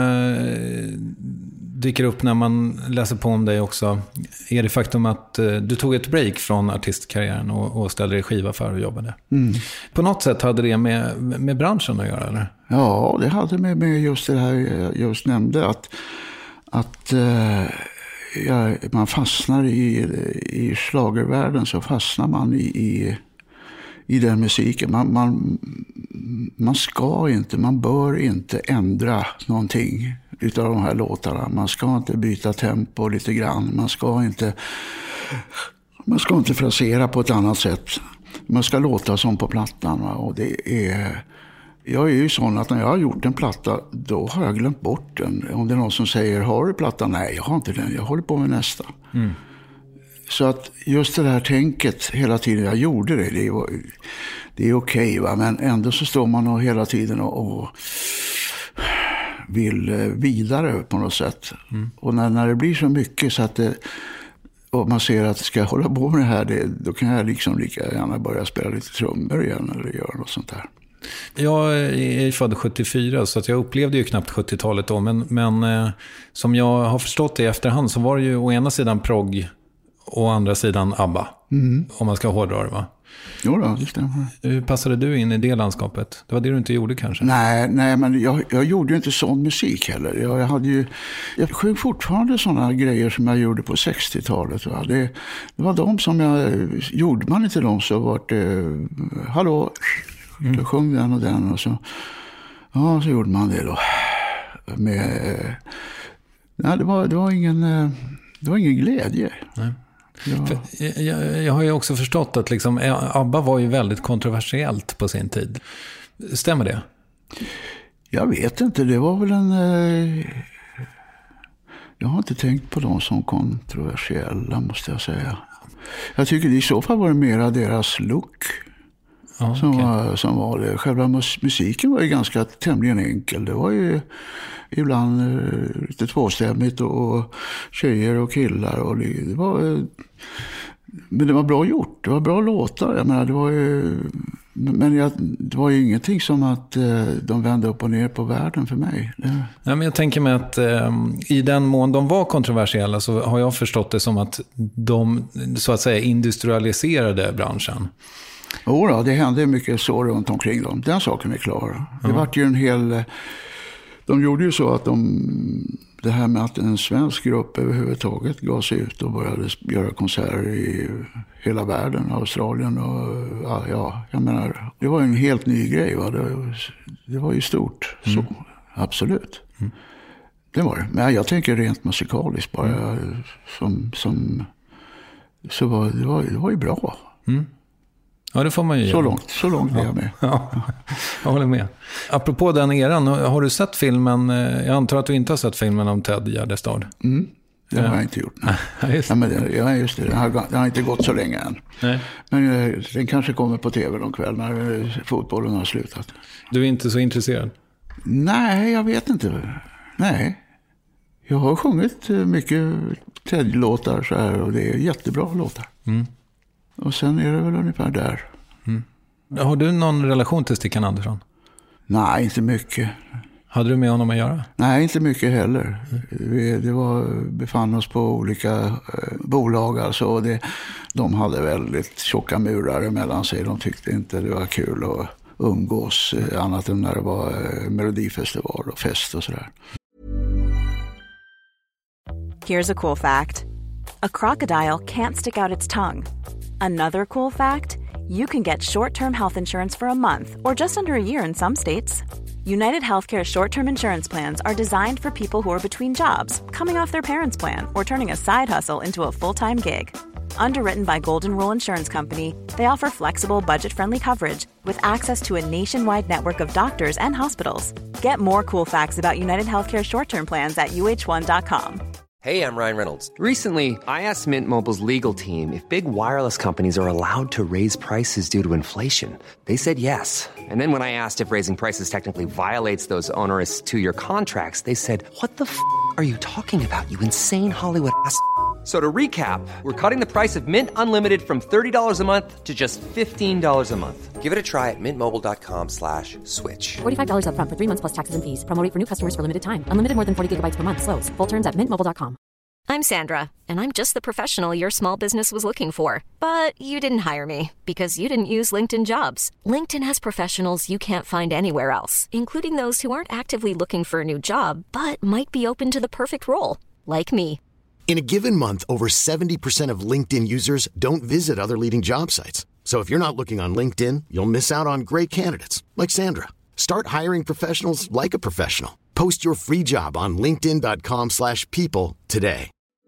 dyker upp när man läser på om dig också är det faktum att du tog ett break från artistkarriären och ställde dig skiva för och jobbade. Mm. På något sätt hade det med branschen att göra, eller? Ja, det hade med just det här jag just nämnde, att man fastnar i schlagervärlden, så fastnar man i den musiken. Man ska inte, man bör inte ändra någonting utav de här låtarna. Man ska inte byta tempo lite grann. Man ska inte frasera på ett annat sätt. Man ska låta som på plattan. Och jag är ju sån att när jag har gjort en platta, då har jag glömt bort den. Om det är någon som säger, har du plattan? Nej, jag har inte den. Jag håller på med nästa. Mm. Så att just det här tänket hela tiden, jag gjorde det är okej, va? Men ändå så står man och hela tiden och vill vidare på något sätt. Mm. Och när det blir så mycket så att och man ser att ska jag hålla på med det här, då kan jag liksom lika gärna börja spela lite trummor igen eller göra något sånt där. Jag är född 74, så att jag upplevde ju knappt 70-talet då, men som jag har förstått det i efterhand så var det ju å ena sidan progg och å andra sidan ABBA, om man ska hårdra det, va? Jo då, det stämmer. Hur passade du in i det landskapet? Det var det du inte gjorde kanske? Nej, men jag gjorde ju inte sån musik heller. Jag sjöng fortfarande sådana grejer som jag gjorde på 60-talet. Va? Det var de som gjorde man inte dem så var det, hallå, jag sjöng den och den och så, ja, så gjorde man det då. Nej, det var ingen glädje. Nej. Ja. Jag har ju också förstått att liksom, ABBA var ju väldigt kontroversiellt på sin tid. Stämmer det? Jag vet inte, det var väl jag har inte tänkt på dem som kontroversiella, måste jag säga. Jag tycker i så fall var det mera deras look som var det. Själva musiken var ju ganska tämligen enkel. Det var ju ibland lite tvåstämmigt och tjejer och killar och men det var bra gjort. Det var bra låtar. Jag menar, det var ju ingenting som att de vände upp och ner på världen för mig. Ja, men jag tänker mig att i den mån de var kontroversiella så har jag förstått det som att de så att säga industrialiserade branschen. Då, det hände mycket så runt omkring dem. Den saken är klar. Det var ju de gjorde ju så att de det här med att en svensk grupp överhuvudtaget gav sig ut och började göra konserter i hela världen, Australien och jag menar, det var en helt ny grej, va? Det var ju stort, så absolut. Det var det. Men jag tänker rent musikaliskt bara, det var ju bra. Ja, det får man ju göra. Så långt är jag med. Ja, jag håller med. Apropå den eran, har du sett filmen, jag antar att du inte har sett filmen om Ted Gärdestad? Det har jag inte gjort. Just det. Det har inte gått så länge än. Nej. Men den kanske kommer på tv någon kväll när fotbollen har slutat. Du är inte så intresserad? Nej, jag vet inte. Nej. Jag har sjungit mycket Ted-låtar så här, och det är jättebra låtar. Och sen är det väl ungefär där. Har du någon relation till Stickan Andersson? Nej, inte mycket. Hade du med honom att göra? Nej, inte mycket heller. Vi befann oss på olika bolag. Alltså, och de hade väldigt tjocka murar emellan sig. De tyckte inte det var kul att umgås annat än när det var melodifestival och fest och sådär. Here's a cool fact. A crocodile can't stick out its tongue. Another cool fact, you can get short-term health insurance for a month or just under a year in some states. United Healthcare short-term insurance plans are designed for people who are between jobs, coming off their parents' plan, or turning a side hustle into a full-time gig. Underwritten by Golden Rule Insurance Company, they offer flexible, budget-friendly coverage with access to a nationwide network of doctors and hospitals. Get more cool facts about United Healthcare short-term plans at uh1.com. Hey, I'm Ryan Reynolds. Recently, I asked Mint Mobile's legal team if big wireless companies are allowed to raise prices due to inflation. They said yes. And then when I asked if raising prices technically violates those onerous two-year contracts, they said, "What the f*** are you talking about, you insane Hollywood ass?" So to recap, we're cutting the price of Mint Unlimited from $30 a month to just $15 a month. Give it a try at mintmobile.com/switch. $45 up front for 3 months plus taxes and fees. Promo rate for new customers for limited time. Unlimited more than 40 gigabytes per month. Slows full terms at mintmobile.com. I'm Sandra, and I'm just the professional your small business was looking for. But you didn't hire me because you didn't use LinkedIn Jobs. LinkedIn has professionals you can't find anywhere else, including those who aren't actively looking for a new job, but might be open to the perfect role, like me. In a given month, over 70% of LinkedIn users don't visit other leading job sites. So if you're not looking on LinkedIn, you'll miss out on great candidates like Sandra. Start hiring professionals like a professional. Post your free job on linkedin.com/people today.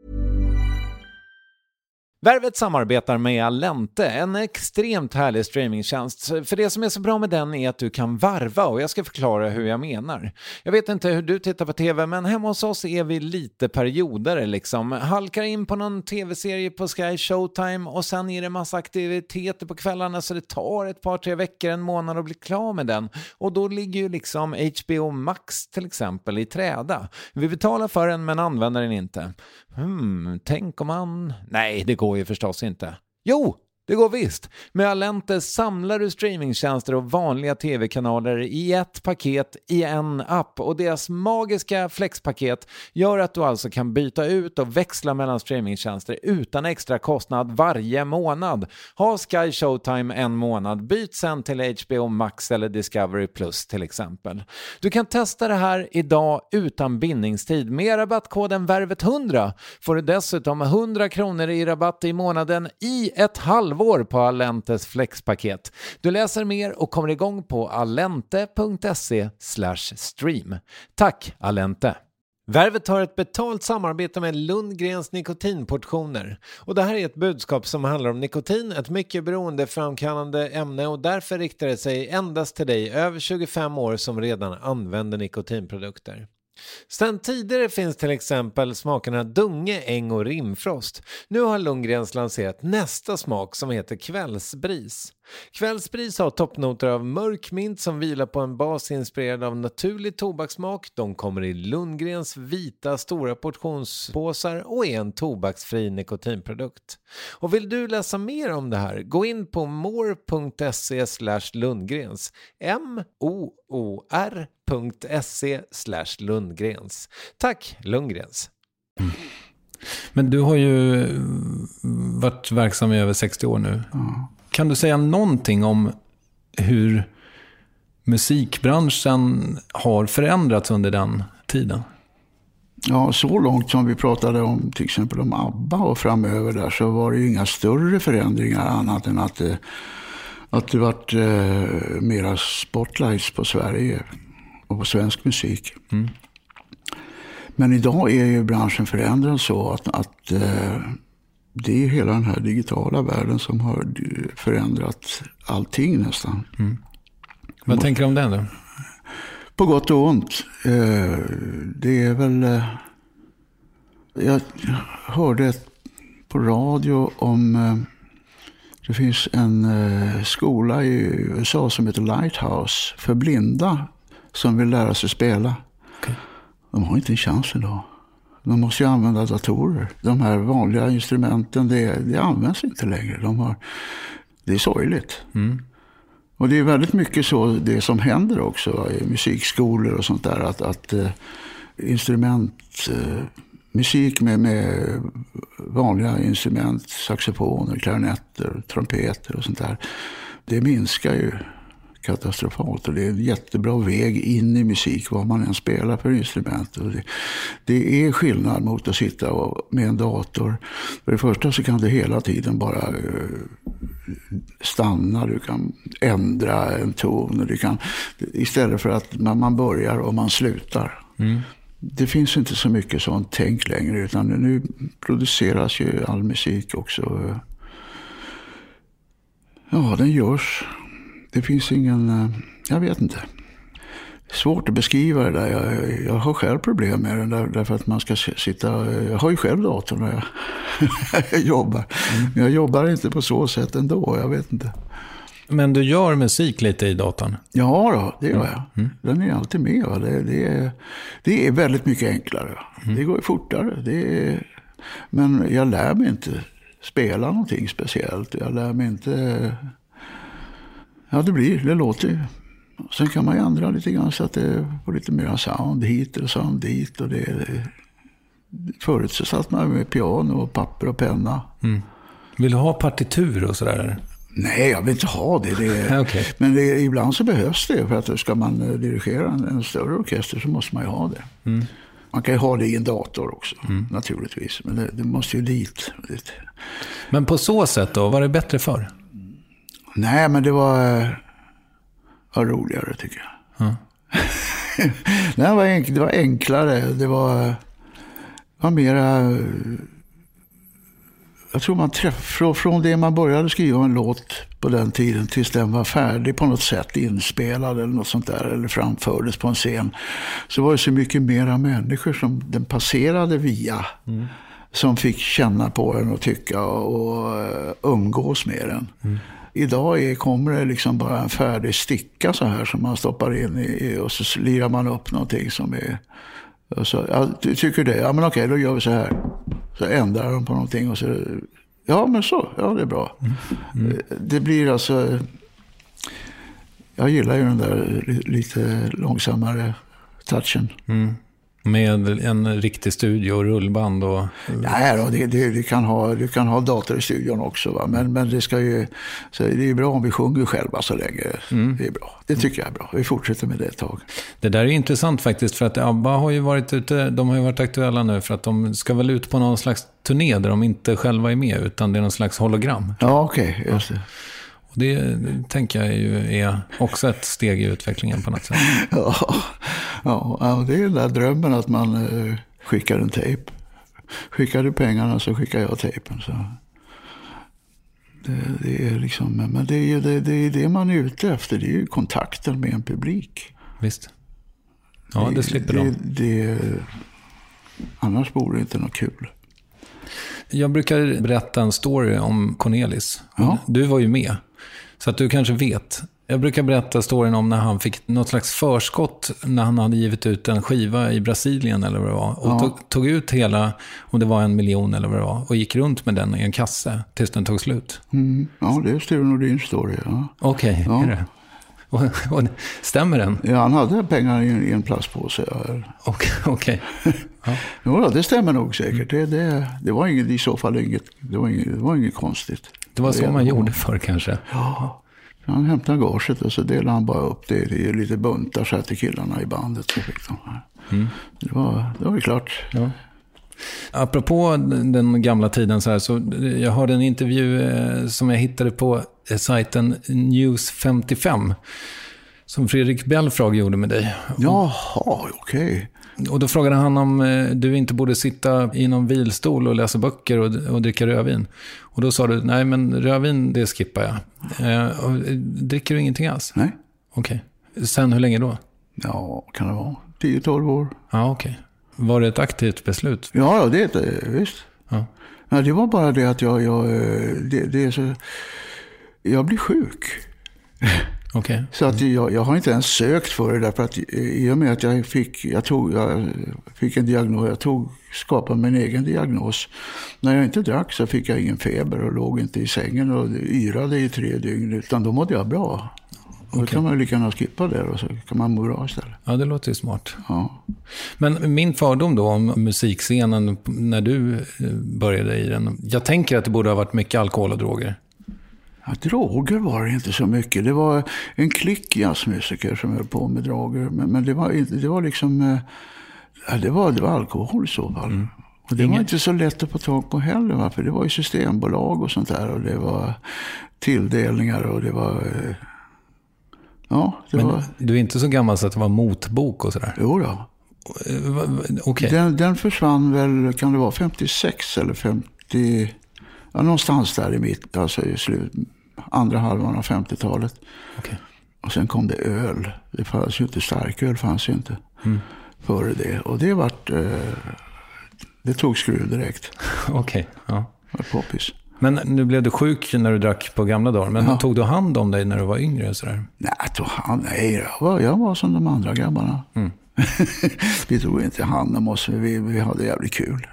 Värvet samarbetar med Allente, en extremt härlig streamingtjänst. För det som är så bra med den är att du kan varva, och jag ska förklara hur jag menar. Jag vet inte hur du tittar på tv, men hemma hos oss är vi lite perioder liksom. Halkar in på någon tv-serie på Sky Showtime och sen är det massa aktiviteter på kvällarna, så det tar ett par, 3 veckor, en månad att bli klar med den. Och då ligger ju liksom HBO Max till exempel i träda. Vi betalar för den men använder den inte. Tänk om man... Nej, det går ju förstås inte. Jo, det går visst. Med Allente samlar du streamingtjänster och vanliga tv-kanaler i ett paket i en app, och deras magiska flexpaket gör att du alltså kan byta ut och växla mellan streamingtjänster utan extra kostnad varje månad. Ha Sky Showtime en månad, byt sen till HBO Max eller Discovery Plus till exempel. Du kan testa det här idag utan bindningstid. Med rabattkoden VÄRVET100 får du dessutom 100 kronor i rabatt i månaden i ett halvår på Allentes flexpaket. Du läser mer och kommer igång på allente.se/stream. Tack Allente! Värvet har ett betalt samarbete med Lundgrens nikotinportioner. Och det här är ett budskap som handlar om nikotin, ett mycket beroendeframkallande ämne, och därför riktar det sig endast till dig över 25 år som redan använder nikotinprodukter. Sen tidigare finns till exempel smakerna Dunge, Äng och Rimfrost. Nu har Lundgrens lanserat nästa smak som heter Kvällsbris. Kvällsbris har toppnoter av mörk mint som vilar på en bas inspirerad av naturlig tobakssmak. De kommer i Lundgrens vita stora portionspåsar och är en tobaksfri nikotinprodukt. Och vill du läsa mer om det här, gå in på more.se/Lundgrens. moor.se/Lundgrens. Tack Lundgrens. Men du har ju varit verksam i över 60 år nu. Kan du säga någonting om hur musikbranschen har förändrats under den tiden? Ja, så långt som vi pratade om till exempel om ABBA och framöver där, så var det ju inga större förändringar annat än att det varit mera spotlights på Sverige och på svensk musik. Mm. Men idag är ju branschen förändrad så att det är hela den här digitala världen som har förändrat allting nästan. Mm. Vad tänker du om det då? På gott och ont. Det är väl... Jag hörde på radio om... Det finns en skola i USA som heter Lighthouse för blinda som vill lära sig spela. Okay. De har inte en chans idag. De måste ju använda datorer. De här vanliga instrumenten, det används inte längre. Det är sorgligt. Mm. Och det är väldigt mycket så det som händer också i musikskolor och sånt där. Att musik med vanliga instrument, saxofoner, klarinetter, trumpeter och sånt där. Det minskar ju katastrofalt och det är en jättebra väg in i musik vad man än spelar för instrument. Och det är skillnad mot att sitta med en dator. För det första så kan det hela tiden bara stanna, du kan ändra en ton, istället för att när man börjar och man slutar. Mm. Det finns inte så mycket sånt tänk längre, utan nu produceras ju all musik också. Ja, den görs. Det finns ingen, jag vet inte. Svårt att beskriva det där. Jag har själv problem med det därför att man ska sitta, jag har ju själv datorn när jag jobbar. Mm. Men jag jobbar inte på så sätt ändå, jag vet inte. Men du gör musik lite i datorn? Ja då, det gör jag. Mm. Den är alltid med. Va? Det är väldigt mycket enklare. Mm. Det går fortare. Men jag lär mig inte spela någonting speciellt. Jag lär mig inte... Ja, det låter ju. Sen kan man ju ändra lite grann så att det får lite mer sound hit och sound dit. Och förut så satt man med piano och papper och penna. Mm. Vill du ha partitur och sådär? Nej, jag vill inte ha det. Okay. Men ibland så behövs det för att ska man dirigera en större orkester så måste man ju ha det. Mm. Man kan ju ha det i en dator också, naturligtvis. Men det måste ju dit. Men på så sätt då, var det bättre för? Nej, men det var roligare tycker jag. Mm. Det var enklare. Det var mera... Jag tror man från det man började skriva en låt på den tiden tills den var färdig på något sätt inspelad eller något sånt där eller framfördes på en scen, så var det så mycket mera människor som den passerade via som fick känna på den och tycka och umgås med den. Mm. Idag kommer det liksom bara en färdig sticka så här som man stoppar in i och så lirar man upp någonting som är... Och så, ja, du tycker det? Ja, men okej, då gör vi så här. Så ändrar de på någonting och så... Ja, men så. Ja, det är bra. Mm. Det blir alltså... Jag gillar ju den där lite långsammare touchen. Mm. Med en riktig studio och rullband och... Nej då, du kan ha dator i studion också, va? Men det ska ju... Så det är bra om vi sjunger själva så länge. Det är bra. Det tycker jag är bra. Vi fortsätter med det ett tag. Det där är intressant faktiskt, för att ABBA har ju varit ute... De har ju varit aktuella nu för att de ska väl ut på någon slags turné där de inte själva är med, utan det är någon slags hologram. Ja, okej. Just det. Det tänker jag ju är också ett steg i utvecklingen på något sätt. Ja, det är den där drömmen att man skickar en tejp. Skickar du pengarna så skickar jag tejpen. Så. Det är liksom, men det är det man är ute efter. Det är ju kontakten med en publik. Visst. Ja, det slipper de. Annars vore det inte något kul. Jag brukar berätta en story om Cornelis. Ja. Du var ju med. Så att du kanske vet. Jag brukar berätta storyn om när han fick något slags förskott när han hade givit ut en skiva i Brasilien eller vad det var. Och tog ut hela, om det var 1 miljon eller vad det var. Och gick runt med den i en kasse tills den tog slut. Mm. Ja, det är Sture Nordins story. Ja. Okej, är det? Och stämmer den? Ja, han hade pengar i en plastpåse. Okej. Ja. Jo, det stämmer nog säkert. Det var i så fall inget konstigt. Det var så man gjorde för kanske. Ja. Så han hämtade gaget och så delade han bara upp det i lite buntar så här till killarna i bandet. Så fick de här. Det var klart. Ja. Apropå den gamla tiden så här, så jag hörde en intervju som jag hittade på sajten News 55 som Fredrik Belfrage gjorde med dig. Jaha, okej. Och då frågade han om du inte borde sitta i någon vilstol och läsa böcker och dricka rödvin. Och då sa du, nej men rödvin det skippar jag. Dricker du ingenting alls? Nej. Okej. Sen hur länge då? Ja, kan det vara 10-12 år. Ja, okej. Var det ett aktivt beslut? Ja, det är visst. Ja. Nej, det var bara det att jag blir sjuk. Okay. Så att jag har inte ens sökt för det därför att i och med att jag fick en diagnos, skapade min egen diagnos. När jag inte drack så fick jag ingen feber och låg inte i sängen och yrade i 3 dygn, utan då mådde jag bra. Och då kan man lika gärna skippa det och så kan man må bra istället. Ja, det låter ju smart. Ja. Men min fördom då om musikscenen när du började i den, jag tänker att det borde ha varit mycket alkohol och droger. Ja, droger var det inte så mycket. Det var en klick jazzmusiker som höll på med droger. Men det var liksom... Det var alkohol i så fall. Och det var inte så lätt att få tag på heller. Va? För det var ju systembolag och sånt där. Och det var tilldelningar och det var... Men du är inte så gammal så att det var motbok och sådär? Jo då. Okay. Den försvann väl, kan det vara 56 eller 50... Ja, någonstans där i mitt, alltså i andra halvan av 50-talet. Okay. Och sen kom det öl. Det fanns ju inte starköl, fanns ju inte före det. Och det vart, det tog skruv direkt. Okej, ja. Det var poppis. Men nu blev du sjuk när du drack på gamla dagar. Men tog du hand om dig när du var yngre? Sådär? Nej, jag var som de andra grabbarna. Vi tog inte hand om oss, vi hade jävligt kul.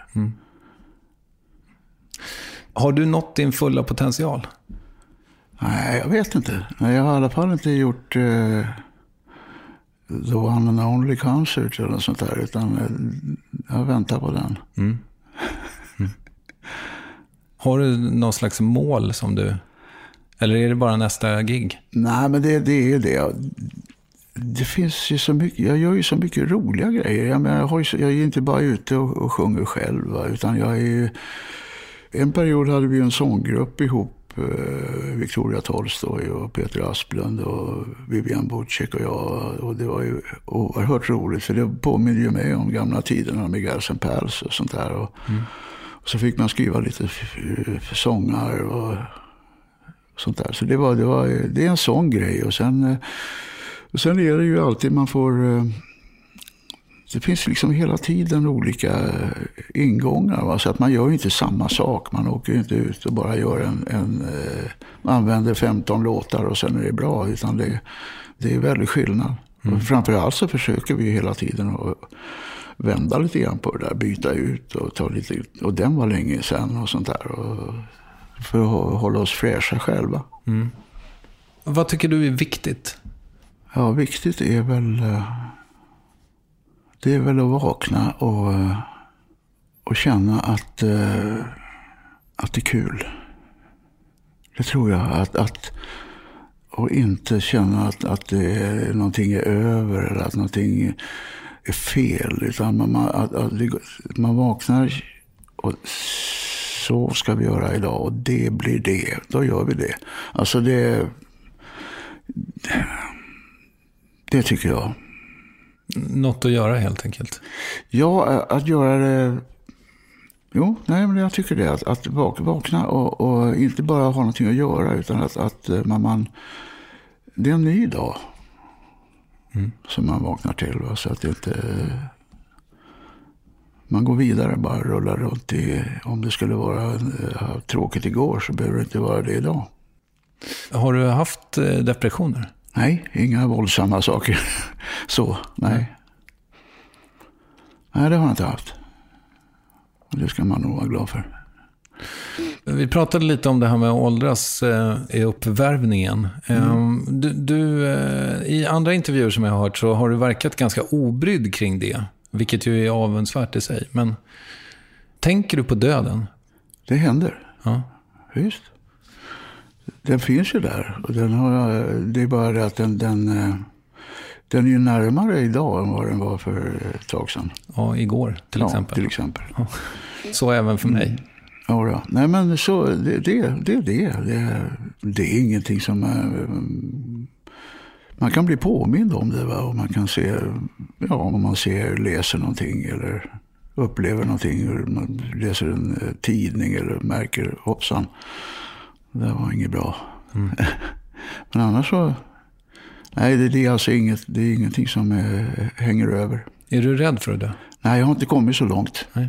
Har du nått din fulla potential? Nej, jag vet inte. Jag har i alla fall inte gjort The One and Only Concert eller något sånt där, utan jag väntar på den. Har du någon slags mål som du... Eller är det bara nästa gig? Nej, men det är det. Det finns ju så mycket... Jag gör ju så mycket roliga grejer. Jag är inte bara ute och sjunger själv, va? Utan jag är ju... En period hade vi en sånggrupp ihop, Victoria Tolstoy och Peter Asplund och Vivian Butchek och jag. Och det var ju oerhört roligt, för det påminner ju mig om gamla tiderna med Girls and Pals och sånt där. Och så fick man skriva lite sånger och sånt där. Så det är en sån grej. Och sen är det ju alltid man får... Det finns liksom hela tiden olika ingångar. Va? Så att man gör ju inte samma sak. Man åker ju inte ut och bara gör använder 15 låtar och sen är det bra. Utan det är väldigt skillnad. Och framförallt så försöker vi hela tiden att vända lite grann på det där. Byta ut och ta lite... Och den var länge sedan och sånt där. Och för att hålla oss fräscha själva. Vad tycker du är viktigt? Ja, viktigt är väl... Det är väl att vakna och känna att det är kul. Det tror jag. Och inte känna att någonting är över eller att någonting är fel. Utan man vaknar och så ska vi göra idag och det blir det. Då gör vi det. Alltså det tycker jag. Något att göra helt enkelt. Ja, att göra det... Jo, nej, men jag tycker det. Att vakna och inte bara ha någonting att göra, utan att man... Det är en ny dag som man vaknar till. Va? Så att det inte... Man går vidare, bara rullar runt om det skulle vara tråkigt igår så behöver det inte vara det idag. Har du haft depressioner? Nej, inga våldsamma saker. Så, nej. Nej, det har jag inte haft. Och det ska man nog vara glad för. Vi pratade lite om det här med att åldras i uppvärvningen. Du, i andra intervjuer som jag har hört så har du verkat ganska obrydd kring det. Vilket ju är avundsvärt i sig. Men tänker du på döden? Det händer. Ja. Just. Den finns ju där. Och det är bara det att den är ju närmare idag än vad den var för ett tag sedan. Ja, igår till exempel. Till exempel. Ja. Så även för mig. Ja, då. Nej, men så det är ingenting som man kan bli påmind om det, va? Och man kan se, om man läser någonting eller upplever någonting, eller man läser en tidning eller märker, hoppsan, det var inget bra. Men annars så, nej, det är alltså ingenting som hänger över. Är du rädd för det? Nej, jag har inte kommit så långt. Nej.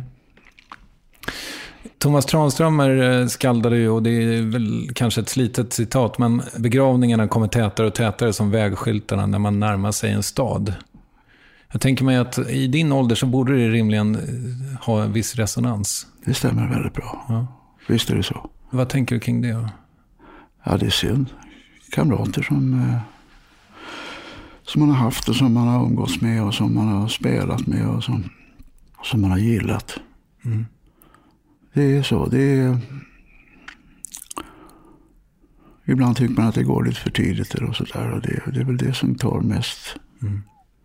Thomas Tranströmer skaldade ju, och det är väl kanske ett slitet citat, men begravningarna kommer tätare och tätare som vägskyltarna när man närmar sig en stad. Jag tänker mig att i din ålder så borde det rimligen ha en viss resonans. Det stämmer väldigt bra. Ja. Visst är det så. Vad tänker du kring det då? Ja, det är synd. Kamrater som man har haft och som man har umgåtts med och som man har spelat med och som man har gillat. Mm. Det är så. Ibland tycker man att det går lite för tidigt och sådär. Och det är väl det som tar mest. Mm.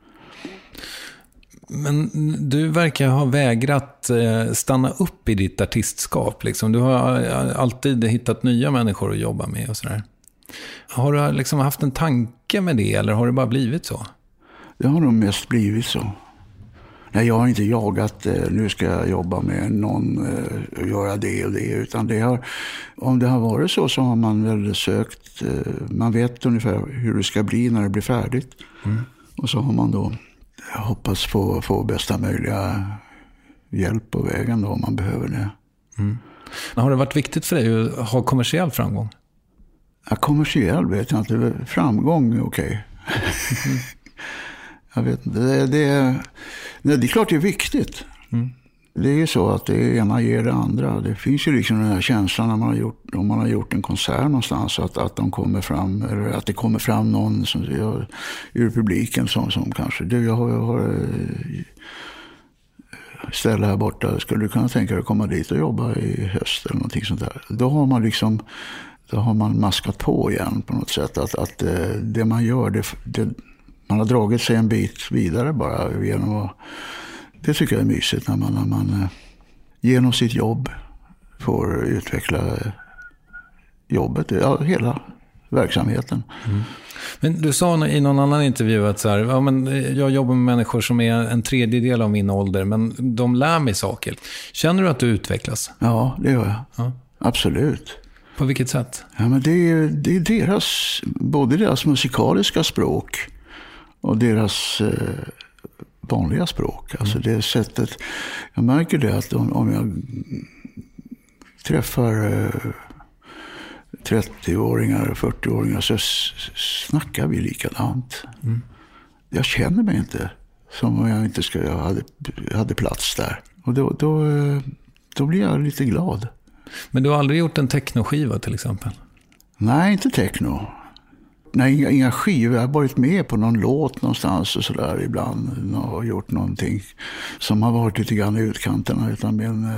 Men du verkar ha vägrat stanna upp i ditt artistskap. Liksom. Du har alltid hittat nya människor att jobba med och sådär. Har du liksom haft en tanke med det, eller har det bara blivit så? Det har nog mest blivit så. Nej, jag har inte jagat, nu ska jag jobba med någon och göra det och det. Utan om det har varit så har man väl sökt, man vet ungefär hur det ska bli när det blir färdigt. Mm. Och så har man då hoppats få bästa möjliga hjälp på vägen då, om man behöver det. Mm. Har det varit viktigt för dig att ha kommersiell framgång? Ja, kommersiell vet jag inte. Framgång är okej. Mm. Jag vet inte. Det är klart det är viktigt. Mm. Det är så att det ena ger det andra. Det finns ju liksom den här känslan när om man har gjort en konsert någonstans, att de kommer fram, eller att det kommer fram någon som ur publiken som kanske, jag har ställe här borta, skulle du kunna tänka dig att komma dit och jobba i höst eller någonting sånt där. Då har man maskat på igen på något sätt, att det man gör, man har dragit sig en bit vidare bara genom att, det tycker jag är mysigt när man genom sitt jobb får utveckla jobbet, hela verksamheten. Mm. Men du sa i någon annan intervju att så här, jag jobbar med människor som är en tredjedel av min ålder, men de lär mig saker. Känner du att du utvecklas? Ja, det gör jag. Ja. Absolut. På vilket sätt? Ja, men det är både deras musikaliska språk och deras vanliga språk. Alltså det sättet, jag märker det att om jag träffar 30-åringar och 40-åringar så snackar vi likadant. Mm. Jag känner mig inte som om jag hade plats där. Och då blir jag lite glad. Men du har aldrig gjort en technoskiva till exempel? Nej, inte techno. Nej, inga skivor. Jag har varit med på någon låt någonstans och sådär ibland och gjort någonting som har varit lite grann i utkanterna utan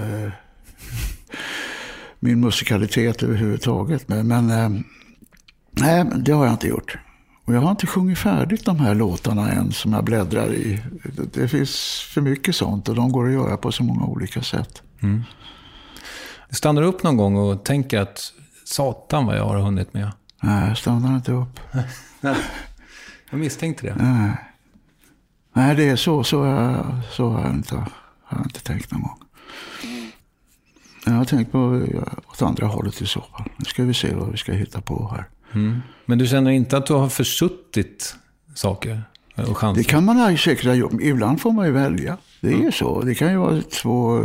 min musikalitet överhuvudtaget. Men nej, det har jag inte gjort. Och jag har inte sjungit färdigt de här låtarna än som jag bläddrar i. Det finns för mycket sånt och de går att göra på så många olika sätt. Mm. Du stannar upp någon gång och tänker att satan vad jag har hunnit med. Nej, jag stannar inte upp. Jag misstänkte det. Nej, det är så har jag inte tänkt någon gång. Jag har tänkt på åt andra hållet i så fall. Nu ska vi se vad vi ska hitta på här. Mm. Men du känner inte att du har försuttit saker och chanser? Det kan man säkert ha gjort. Ibland får man ju välja. Det är så. Det kan ju vara 2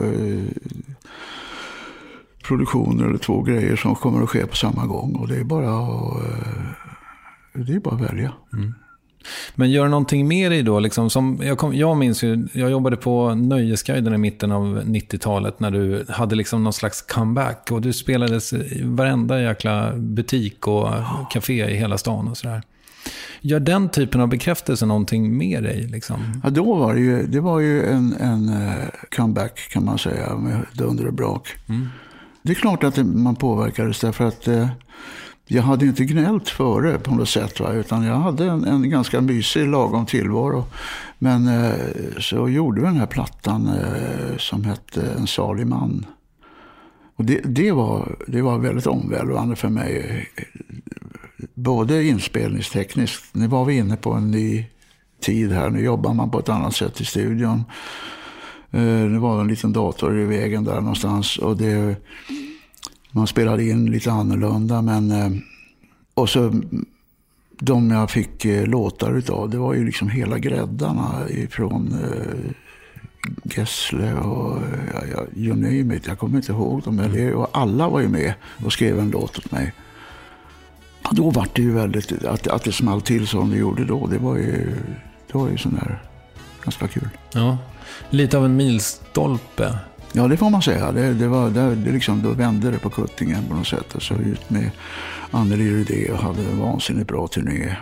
produktioner eller 2 grejer som kommer att ske på samma gång. Och det är bara att välja. Mm. Men gör någonting mer i då? Liksom, som jag minns ju, jag jobbade på Nöjesguiden i mitten av 90-talet när du hade liksom någon slags comeback. Och du spelades i varenda jäkla butik och café i hela stan och sådär. Gör den typen av bekräftelse någonting med dig? Liksom? Ja, då var det var ju en comeback kan man säga med dunder och brak. Mm. Det är klart att man påverkades därför att jag hade inte gnällt före på något sätt, va? Utan jag hade en ganska mysig lagom tillvaro. Men så gjorde vi den här plattan som hette En salig man. Och det var väldigt omvälvande för mig. Både inspelningstekniskt, nu var vi inne på en ny tid här. Nu jobbar man på ett annat sätt i studion. Det var en liten dator i vägen där någonstans. Och man spelade in lite annorlunda. Men, och så de jag fick låtar utav, det var ju liksom hela gräddarna ifrån Gessle och you name it. Jag kommer inte ihåg dem. Och alla var ju med och skrev en låt åt mig. Ja, då var det ju väldigt, att det small till som det gjorde då. Det var ju sån där ganska kul. Ja, lite av en milstolpe. Ja, det får man säga. Det liksom, då vände det på kuttingen på något sätt. Och så ut med Anneli Rudé och hade en vansinnigt bra turné.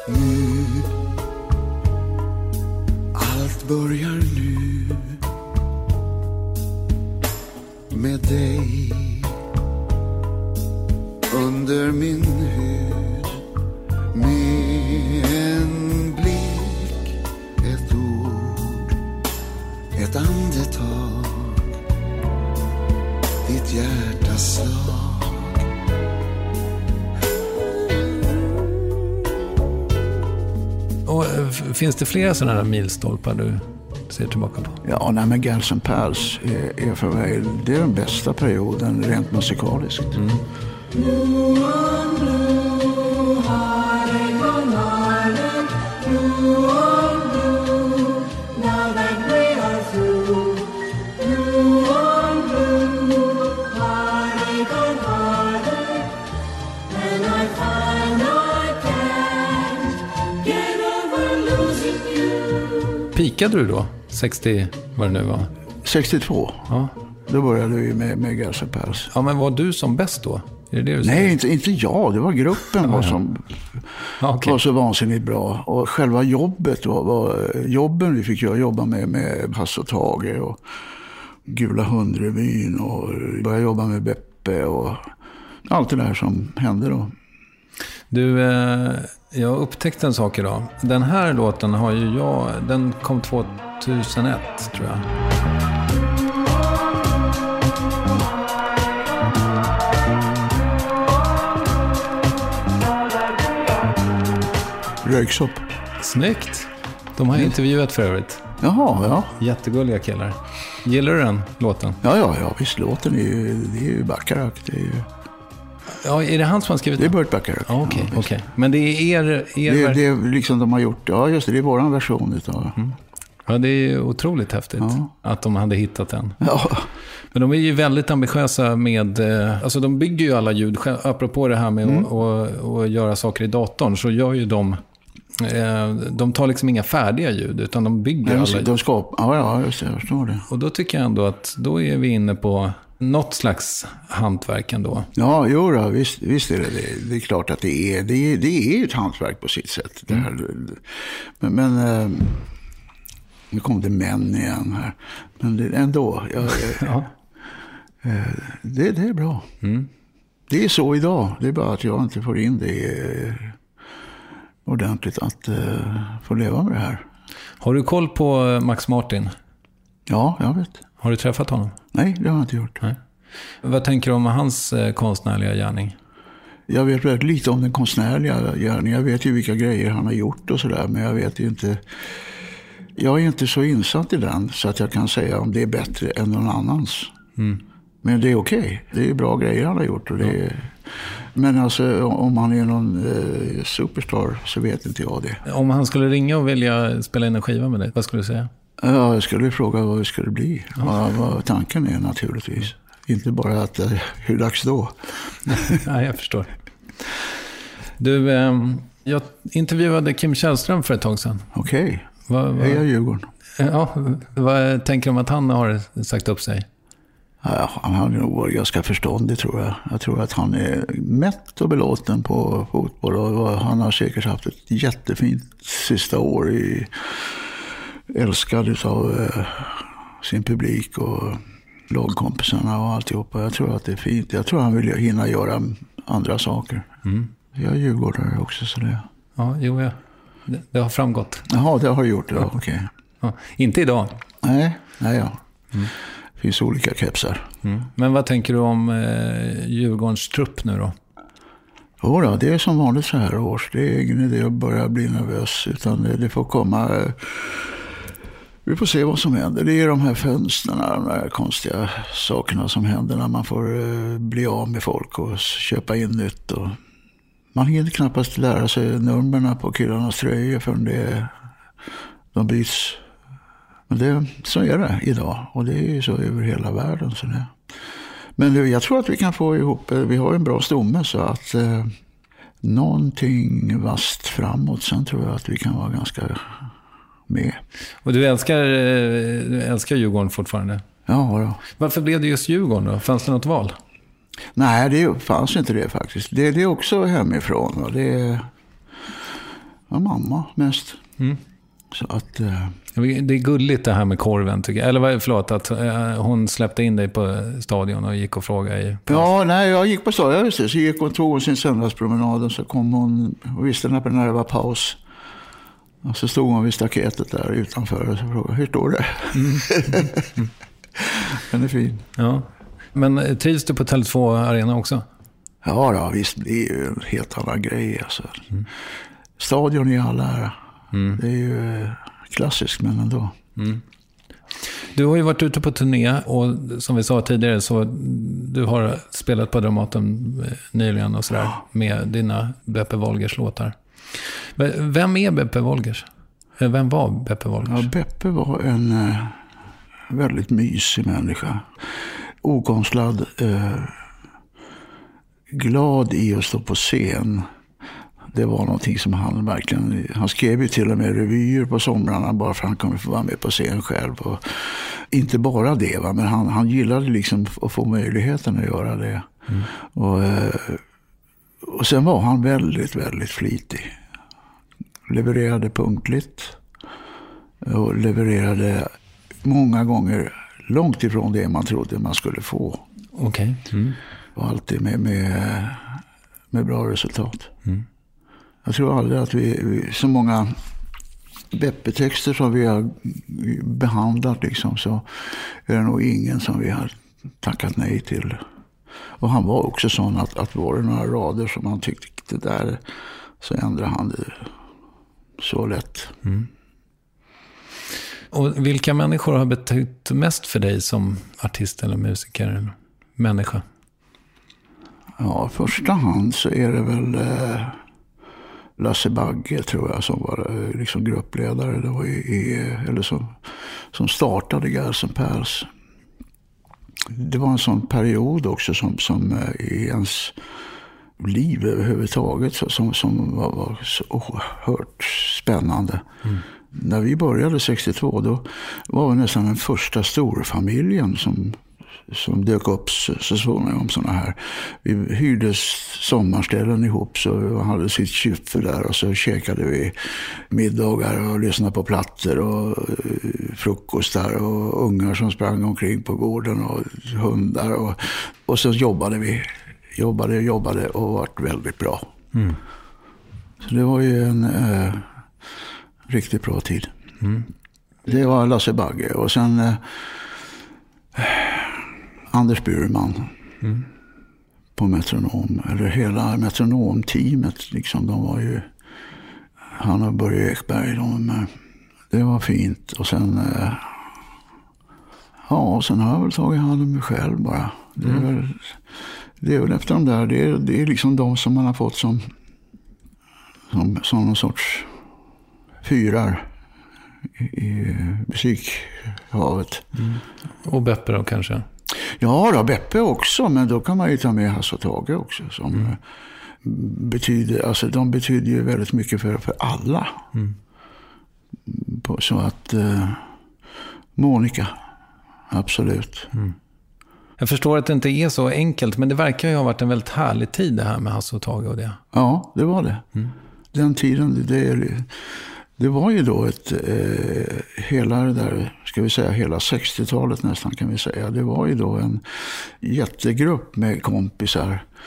Allt börjar nu med dig under min hud, med en blick, ett ord, ett andetag, ditt hjärtas slag. Och finns det flera sådana här milstolpar du ser tillbaka på? Ja, nej, men Girls and Pals är för mig, det är den bästa perioden rent musikaliskt. Pikade du då? 60, vad det nu var? 62. Ja. Då började vi med Girls and Pals. Ja, men var du som bäst då? Är det du Nej, inte jag. Det var gruppen som var så vansinnigt bra. Och själva jobbet var jobben vi fick jobba med Hasse och Tage och Gula Hundrevyn och började jobba med Beppe och allt det där som hände då. Du, jag upptäckte en sak idag. Den här låten har ju den kom 2001 tror jag. Röyksopp. Snyggt. De har intervjuat för övrigt. Jaha, ja. Jättegulliga killar. Gillar du den låten? Ja, visst. Låten det är ju Bacharach. Det är ju... Ja, är det han som har skrivit det? Det är Burt Bacharach. Ja, okej. Men det är det är liksom de har gjort. Ja, just det är våran version utav. Ja, det är otroligt häftigt att de hade hittat den. Ja. Men de är ju väldigt ambitiösa med, alltså de bygger ju alla ljud, apropå det här med att göra saker i datorn, så gör ju de tar liksom inga färdiga ljud, utan de bygger alla ljud. Ja, just det, jag förstår det. Och då tycker jag ändå att då är vi inne på något slags hantverk ändå. Ja, visst är det. Det är klart att det är ett hantverk på sitt sätt. Det här. Men nu kom det män igen här. Men ändå, det är bra. Det är så idag. Det är bara att jag inte får in det ordentligt att få leva med det här. Har du koll på Max Martin? Ja, jag vet. Har du träffat honom? Nej, det har jag inte gjort. Nej. Vad tänker du om hans konstnärliga gärning? Jag vet väldigt lite om den konstnärliga gärningen. Jag vet ju vilka grejer han har gjort och sådär, men jag vet ju inte. Jag är inte så insatt i den så att jag kan säga om det är bättre än någon annans. Men det är okej. Det är bra grejer han har gjort. Och men alltså, om han är någon superstar så vet inte jag det. Om han skulle ringa och vilja spela in en skiva med dig, vad skulle du säga? Ja, jag skulle fråga vad det skulle bli. Vad tanken är naturligtvis. Inte bara att hur dags då? Nej, jag förstår. Du, jag intervjuade Kim Källström för ett tag sedan. Okej. Hej, jag Djurgården. Ja, vad tänker du om att han har sagt upp sig? Ja, han har nog varit ganska förståndig, tror jag. Jag tror att han är mätt och belåten på fotboll. Och han har säkert haft ett jättefint sista år älskad av sin publik och lagkompisarna och alltihopa. Jag tror att det är fint. Jag tror han vill hinna göra andra saker. Jag är djurgårdare också, så det... Ja, jo, det har framgått. Jaha, det har gjort det, ja, okej. Ja, inte idag. Nej, ja. Det finns olika kepsar. Men vad tänker du om Djurgårdens trupp nu då? Jo, det är som vanligt så här års. Det är ingen idé att börja bli nervös, utan det får komma... Vi får se vad som händer. Det är de här fönsterna, de här konstiga sakerna som händer när man får bli av med folk och köpa in nytt. Och man hinner knappast lära sig nummerna på killarnas tröjor förrän de byts. Men så är det idag, och det är ju så över hela världen. Så det. Men jag tror att vi kan få ihop, vi har en bra stomme, så att någonting vast framåt, sen tror jag att vi kan vara ganska med. Och du älskar Djurgården fortfarande? Ja, då. Varför blev det just Djurgården då? Fanns det något val? Nej, det fanns inte det faktiskt. Det är också hemifrån. Va? Det är mamma mest. Så att... Det är gulligt det här med korven, tycker jag. Eller förlåt, att hon släppte in dig på stadion och gick och frågade. Ja, nej, jag gick på stadion, just det. Så gick hon, tog sin söndagspromenad, och så kom hon och visste när det var paus. Och så stod hon vid staketet där utanför och så frågade, hur står det? Den är fin. Ja. Men trivs du på Tele2 Arena också? Ja, visst. Det är ju en helt annan grej. Alltså. Stadion är all ära. Det är ju klassiskt, men ändå. Du har ju varit ute på turné, och som vi sa tidigare så du har spelat på Dramaten nyligen och sådär med dina Beppe Wolgers låtar. Vem är Beppe Wolgers? Vem var Beppe Wolgers? Ja, Beppe var en väldigt mysig människa. Okonstlad, glad i att stå på scen. Det var någonting som han verkligen... Han skrev ju till och med revyer på somrarna bara för att han kunde få vara med på scen själv. Och inte bara det, va? Men han gillade liksom att få möjligheten att göra det. Och sen var han väldigt, väldigt flitig. Levererade punktligt. Och levererade många gånger långt ifrån det man trodde man skulle få. Okej. Och alltid med bra resultat. Jag tror aldrig att vi så många Beppe-texter som vi har behandlat liksom, så är det nog ingen som vi har tackat nej till. Och han var också sån att var det några rader som han tyckte där, så ändrade han det så lätt. Och vilka människor har betytt mest för dig som artist eller musiker eller människa? Ja, i första hand så är det väl Lasse Bagge, tror jag, som var liksom gruppledare. Det var eller som startade Girls and Pals. Det var en sån period också som i ens liv överhuvudtaget som var så oerhört spännande. När vi började 62, då var vi nästan den första storfamiljen som dök upp så småningom såna här. Vi hyrde sommarställen ihop, så vi hade sitt kyffe där, och så käkade vi middagar och lyssnade på plattor och frukostar och ungar som sprang omkring på gården och hundar, och så jobbade vi. Jobbade och varit väldigt bra. Så det var ju en riktigt bra tid. Det var Lasse Bagge, och sen Anders Burman på Metronom, eller hela Metronom-teamet liksom, de var ju, han och Börje Ekberg, det var fint. Och sen sen har jag väl tagit hand om mig själv bara. Det är väl efter de där, det är liksom de som man har fått som någon sorts fyrar i musikhavet. Och Beppe då kanske? Ja då, Beppe också, men då kan man ju ta med Hasse och Tage också, som betyder, alltså de betyder ju väldigt mycket för alla. Så att Monica, absolut. Jag förstår att det inte är så enkelt, men det verkar ju ha varit en väldigt härlig tid det här med Hasse och Tage och det. Ja, det var det. Den tiden, det var ju då hela det där, ska vi säga, hela 60-talet nästan kan vi säga. Det var ju då en jättegrupp med kompisar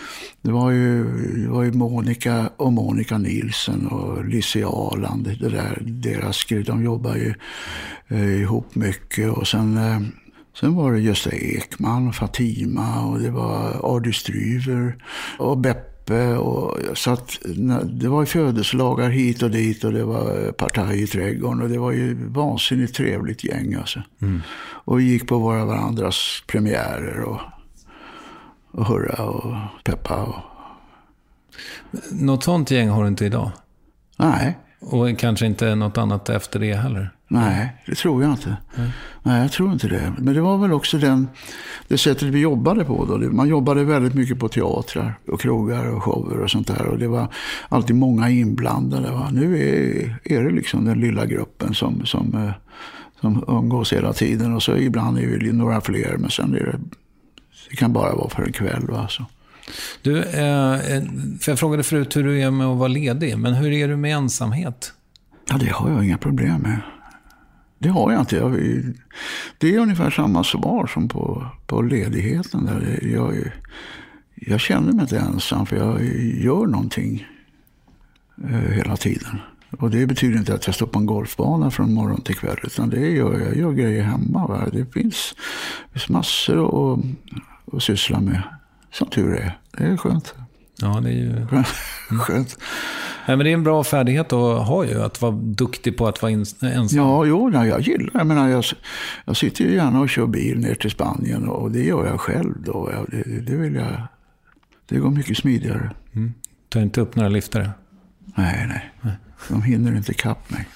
Det var ju Monica Nilsson och Lizzie Arland. De jobbar ju ihop mycket. Och sen var det Gösta Ekman och Fatima och det var Ardy Stryver och Beppe. Så att, det var ju födelsedagar hit och dit och det var partaj i trädgården och det var ju vansinnigt trevligt gäng alltså. Och vi gick på varandras premiärer och hurra och peppa. Och... Något sånt gäng har du inte idag? Nej. Och kanske inte något annat efter det heller? Nej, det tror jag inte. Nej, jag tror inte det. Men det var väl också det sättet vi jobbade på då. Man jobbade väldigt mycket på teatrar och krogar och shower och sånt där. Och det var alltid många inblandade. Va? Nu är det liksom den lilla gruppen som umgås hela tiden. Och så ibland är vi några fler, men sen är det kan bara vara för en kväll. Va? Så. Du, för jag frågade förut hur du är med att vara ledig, men hur är du med ensamhet? Ja, det har jag inga problem med. Det har jag inte. Det är ungefär samma svar som på ledigheten. Där. Jag känner mig inte ensam för jag gör någonting hela tiden. Och det betyder inte att jag står på en golfbana från morgon till kväll, utan det gör jag gör grejer hemma. Va? Det finns massor att syssla med. Som tur är. Det är skönt. Ja, det är ju skönt. Ja, men det är en bra färdighet att ha ju, att vara duktig på att vara ensam. Ja, jag gillar. Jag menar, jag sitter ju gärna och kör bil ner till Spanien och det gör jag själv då. Det vill jag. Det går mycket smidigare. Tar inte upp några liftare? Nej. De hinner inte kapp mig.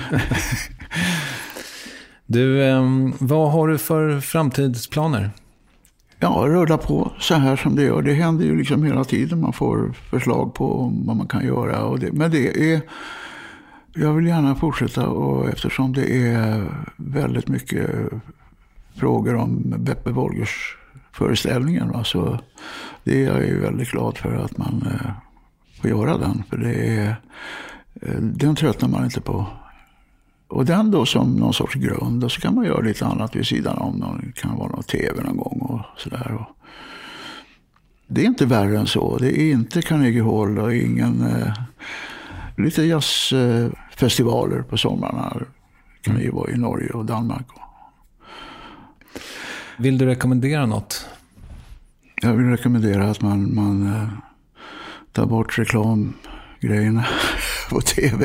Du, vad har du för framtidsplaner? Ja, rulla på så här som det gör. Det händer ju liksom hela tiden. Man får förslag på vad man kan göra. Men det är... Jag vill gärna fortsätta och eftersom det är väldigt mycket frågor om Beppe Wolgers föreställningen. Så det är jag ju väldigt glad för att man får göra den. För den tröttnar man inte på. Och den då som någon sorts grund. Och så kan man göra lite annat vid sidan om. Det kan vara någon tv någon gång och sådär. Det är inte värre än så. Det är inte Carnegie Hall och ingen... lite jazzfestivaler på sommarna. Kan det ju vara i Norge och Danmark. Vill du rekommendera något? Jag vill rekommendera att man tar bort reklamgrejerna på tv.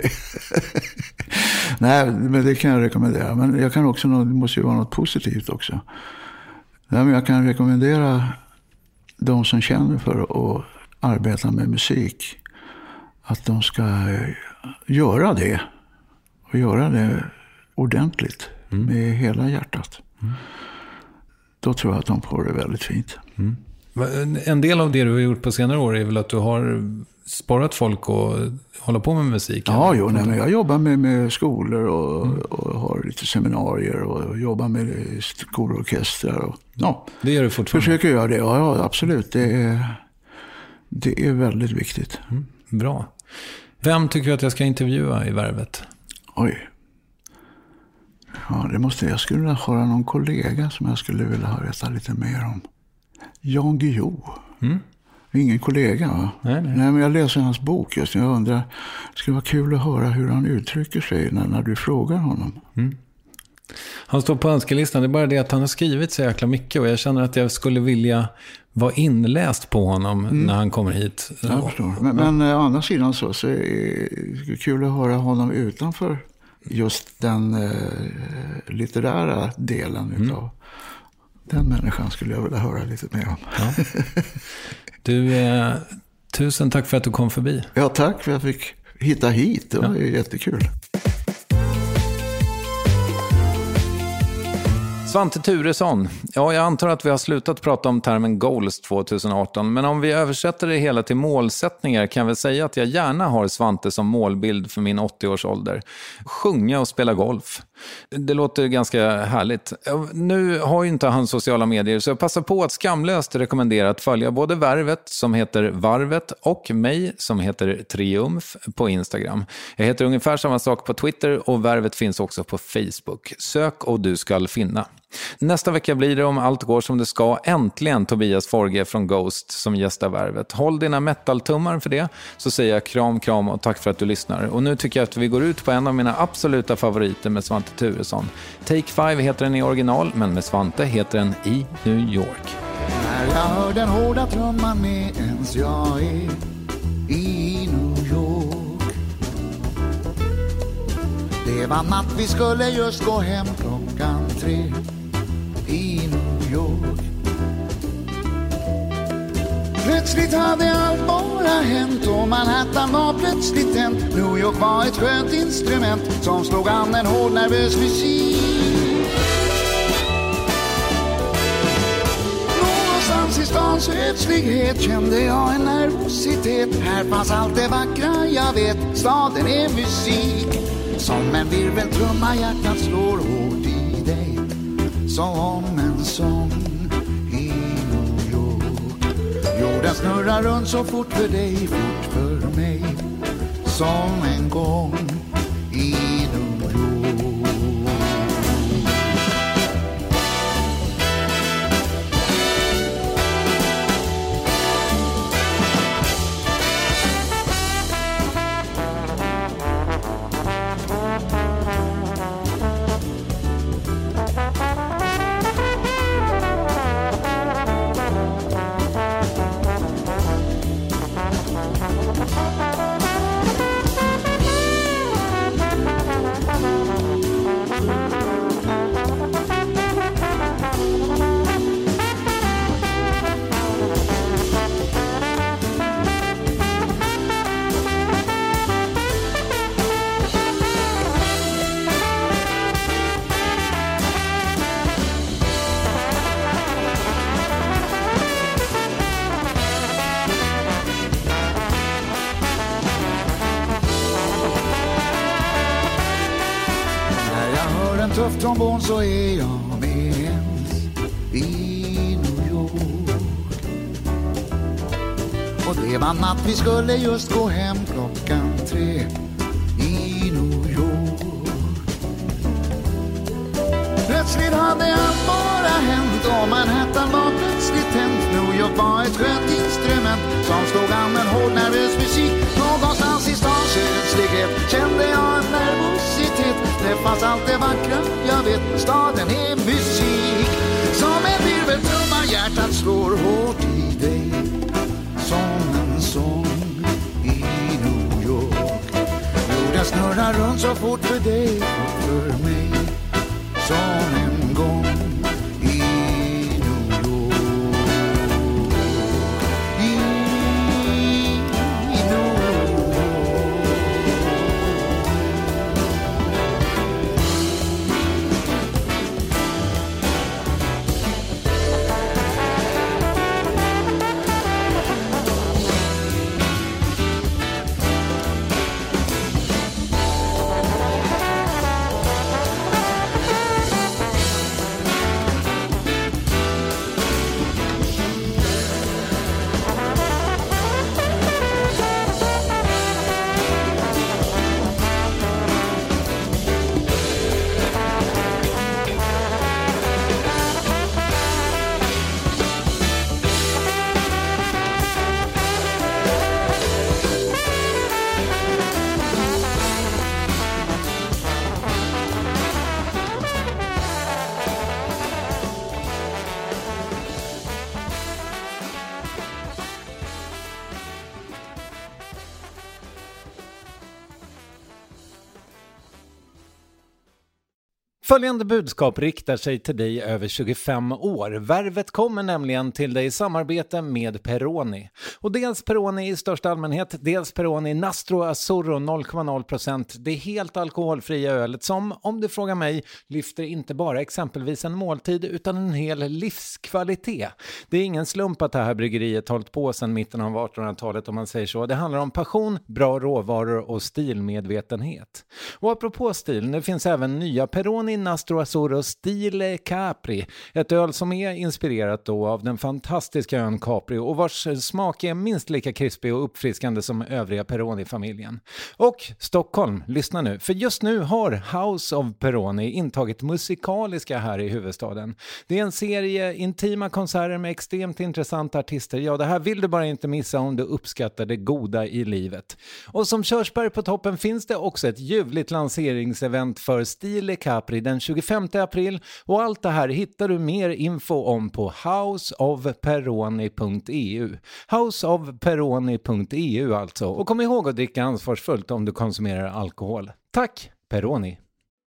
Nej, men det kan jag rekommendera. Men jag kan också, det måste ju vara något positivt också. Nej, men jag kan rekommendera de som känner för att arbeta med musik att de ska göra det. Och göra det ordentligt med hela hjärtat. Då tror jag att de får det väldigt fint. En del av det du har gjort på senare år är väl att du har sparat folk och hålla på med musik? Ja, men jag jobbar med skolor och har lite seminarier och jobbar med skolorkestrar. Det gör du fortfarande? Försöker göra det, ja absolut. Det är väldigt viktigt. Bra. Vem tycker du att jag ska intervjua i Värvet? Oj. Ja, jag skulle vilja höra någon kollega som jag skulle vilja veta lite mer om. Jan Guillou. Ingen kollega, va? Nej, men jag läser hans bok just nu. Jag undrar, det skulle vara kul att höra hur han uttrycker sig när du frågar honom. Han står på önskelistan. Det är bara det att han har skrivit så jäkla mycket och jag känner att jag skulle vilja vara inläst på honom när han kommer hit. Jag förstår. Men å andra sidan så är det kul att höra honom utanför just den litterära delen utav den människan skulle jag vilja höra lite mer om. Ja. Du, tusen tack för att du kom förbi. Ja, tack för att jag fick hitta hit. Det var jättekul. Svante Thuresson. Ja, jag antar att vi har slutat prata om termen goals 2018. Men om vi översätter det hela till målsättningar kan vi säga att jag gärna har Svante som målbild för min 80-årsålder. Sjunga och spela golf. Det låter ganska härligt. Nu har ju inte han sociala medier så jag passar på att skamlöst rekommendera att följa både Värvet som heter Varvet och mig som heter Triumf på Instagram. Jag heter ungefär samma sak på Twitter och Värvet finns också på Facebook. Sök och du ska finna. Nästa vecka blir det, om allt går som det ska, äntligen Tobias Forge från Ghost som gästar Värvet. Håll dina metal-tummar för det, så säger jag kram och tack för att du lyssnar. Och nu tycker jag att vi går ut på en av mina absoluta favoriter med Svante Thuresson. Take 5 heter den i original, men med Svante heter den I New York. När jag hör den hårda trumman medans jag är i New York. Det var natt, vi skulle just gå hem 3 i New York. Plötsligt hade allt bara hänt och Manhattan var plötsligt tänt. New York var ett skönt instrument som slog an en hård nervös musik. Någonstans i stans ödslighet kände jag en nervositet. Här fanns allt det vackra jag vet, staden är musik. Som en virveltrumma hjärtat slår hårt i dig, som en sång i New York. Jorden snurrar runt så fort för dig, fort för mig, som en gång i New York. Tuff trombon så är jag med ens i New York. Och det var natt, vi skulle just gå hem 3 i New York. Plötsligt hade allt bara hänt och Manhattan var plötsligt tänt. New York var ett skönt instrument som slog an en hård nervös musik. Någonstans i stans ödslighet kände jag en nervositet. Det fanns allt det vackra jag vet, staden är musik. Som en virveltrumma hjärtat slår hårt i dig, som en sång i New York. Jorden snurrar runt så fort för dig, fort för mig, som en gång i New York. I New York. Följande budskap riktar sig till dig över 25 år. Värvet kommer nämligen till dig i samarbete med Peroni. Och dels Peroni i största allmänhet, dels Peroni Nastro Azzurro 0,0%. Det är helt alkoholfria ölet som, om du frågar mig, lyfter inte bara exempelvis en måltid utan en hel livskvalitet. Det är ingen slump att det här bryggeriet hållit på sedan mitten av 1800-talet om man säger så. Det handlar om passion, bra råvaror och stilmedvetenhet. Och apropå stil, nu finns även nya Peroni Peroni Nastro Azzurro Stile Capri. Ett öl som är inspirerat då av den fantastiska ön Capri och vars smak är minst lika krispig och uppfriskande som övriga Peroni-familjen. Och Stockholm, lyssna nu. För just nu har House of Peroni intagit musikaliska här i huvudstaden. Det är en serie intima konserter med extremt intressanta artister. Ja, det här vill du bara inte missa om du uppskattar det goda i livet. Och som körsbär på toppen finns det också ett ljuvligt lanseringsevent för Stile Capri den 25 april. Och allt det här hittar du mer info om på houseofperoni.eu. Houseofperoni.eu alltså. Och kom ihåg att dricka ansvarsfullt om du konsumerar alkohol. Tack, Peroni.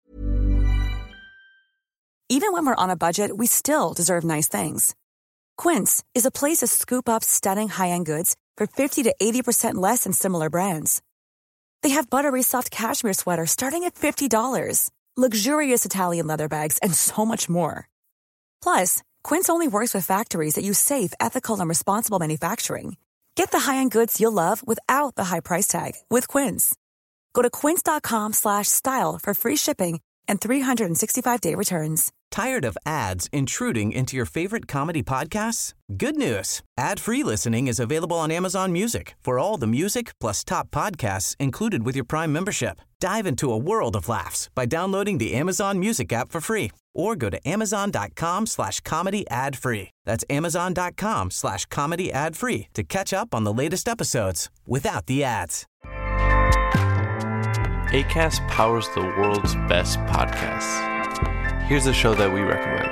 Even when we're on a budget, we still deserve nice things. Quince is a place to scoop up stunning high-end goods for 50 to 80% less than similar brands. They have buttery soft cashmere sweaters starting at $50, luxurious Italian leather bags, and so much more. Plus, Quince only works with factories that use safe, ethical, and responsible manufacturing. Get the high-end goods you'll love without the high price tag with Quince. Go to quince.com/style for free shipping and 365-day returns. Tired of ads intruding into your favorite comedy podcasts? Good news. Ad-free listening is available on Amazon Music for all the music plus top podcasts included with your Prime membership. Dive into a world of laughs by downloading the Amazon Music app for free or go to amazon.com/comedy ad-free. That's amazon.com/comedy ad-free to catch up on the latest episodes without the ads. Acast powers the world's best podcasts. Here's a show that we recommend.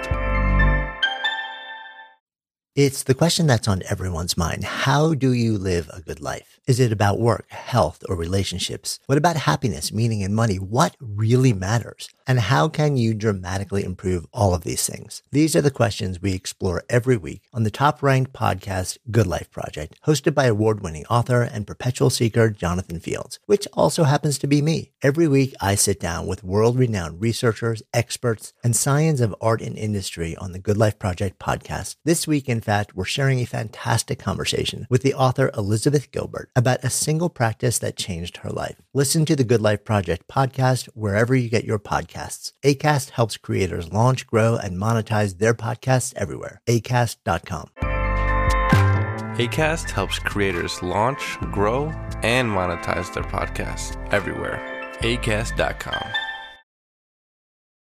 It's the question that's on everyone's mind. How do you live a good life? Is it about work, health, or relationships? What about happiness, meaning, and money? What really matters? And how can you dramatically improve all of these things? These are the questions we explore every week on the top-ranked podcast, Good Life Project, hosted by award-winning author and perpetual seeker Jonathan Fields, which also happens to be me. Every week, I sit down with world-renowned researchers, experts, and science of art and industry on the Good Life Project podcast. This week, in fact, we're sharing a fantastic conversation with the author Elizabeth Gilbert about a single practice that changed her life. Listen to the Good Life Project podcast wherever you get your podcasts. Acast helps creators launch, grow, and monetize their podcasts everywhere. Acast.com. Acast helps creators launch, grow, and monetize their podcasts everywhere. Acast.com.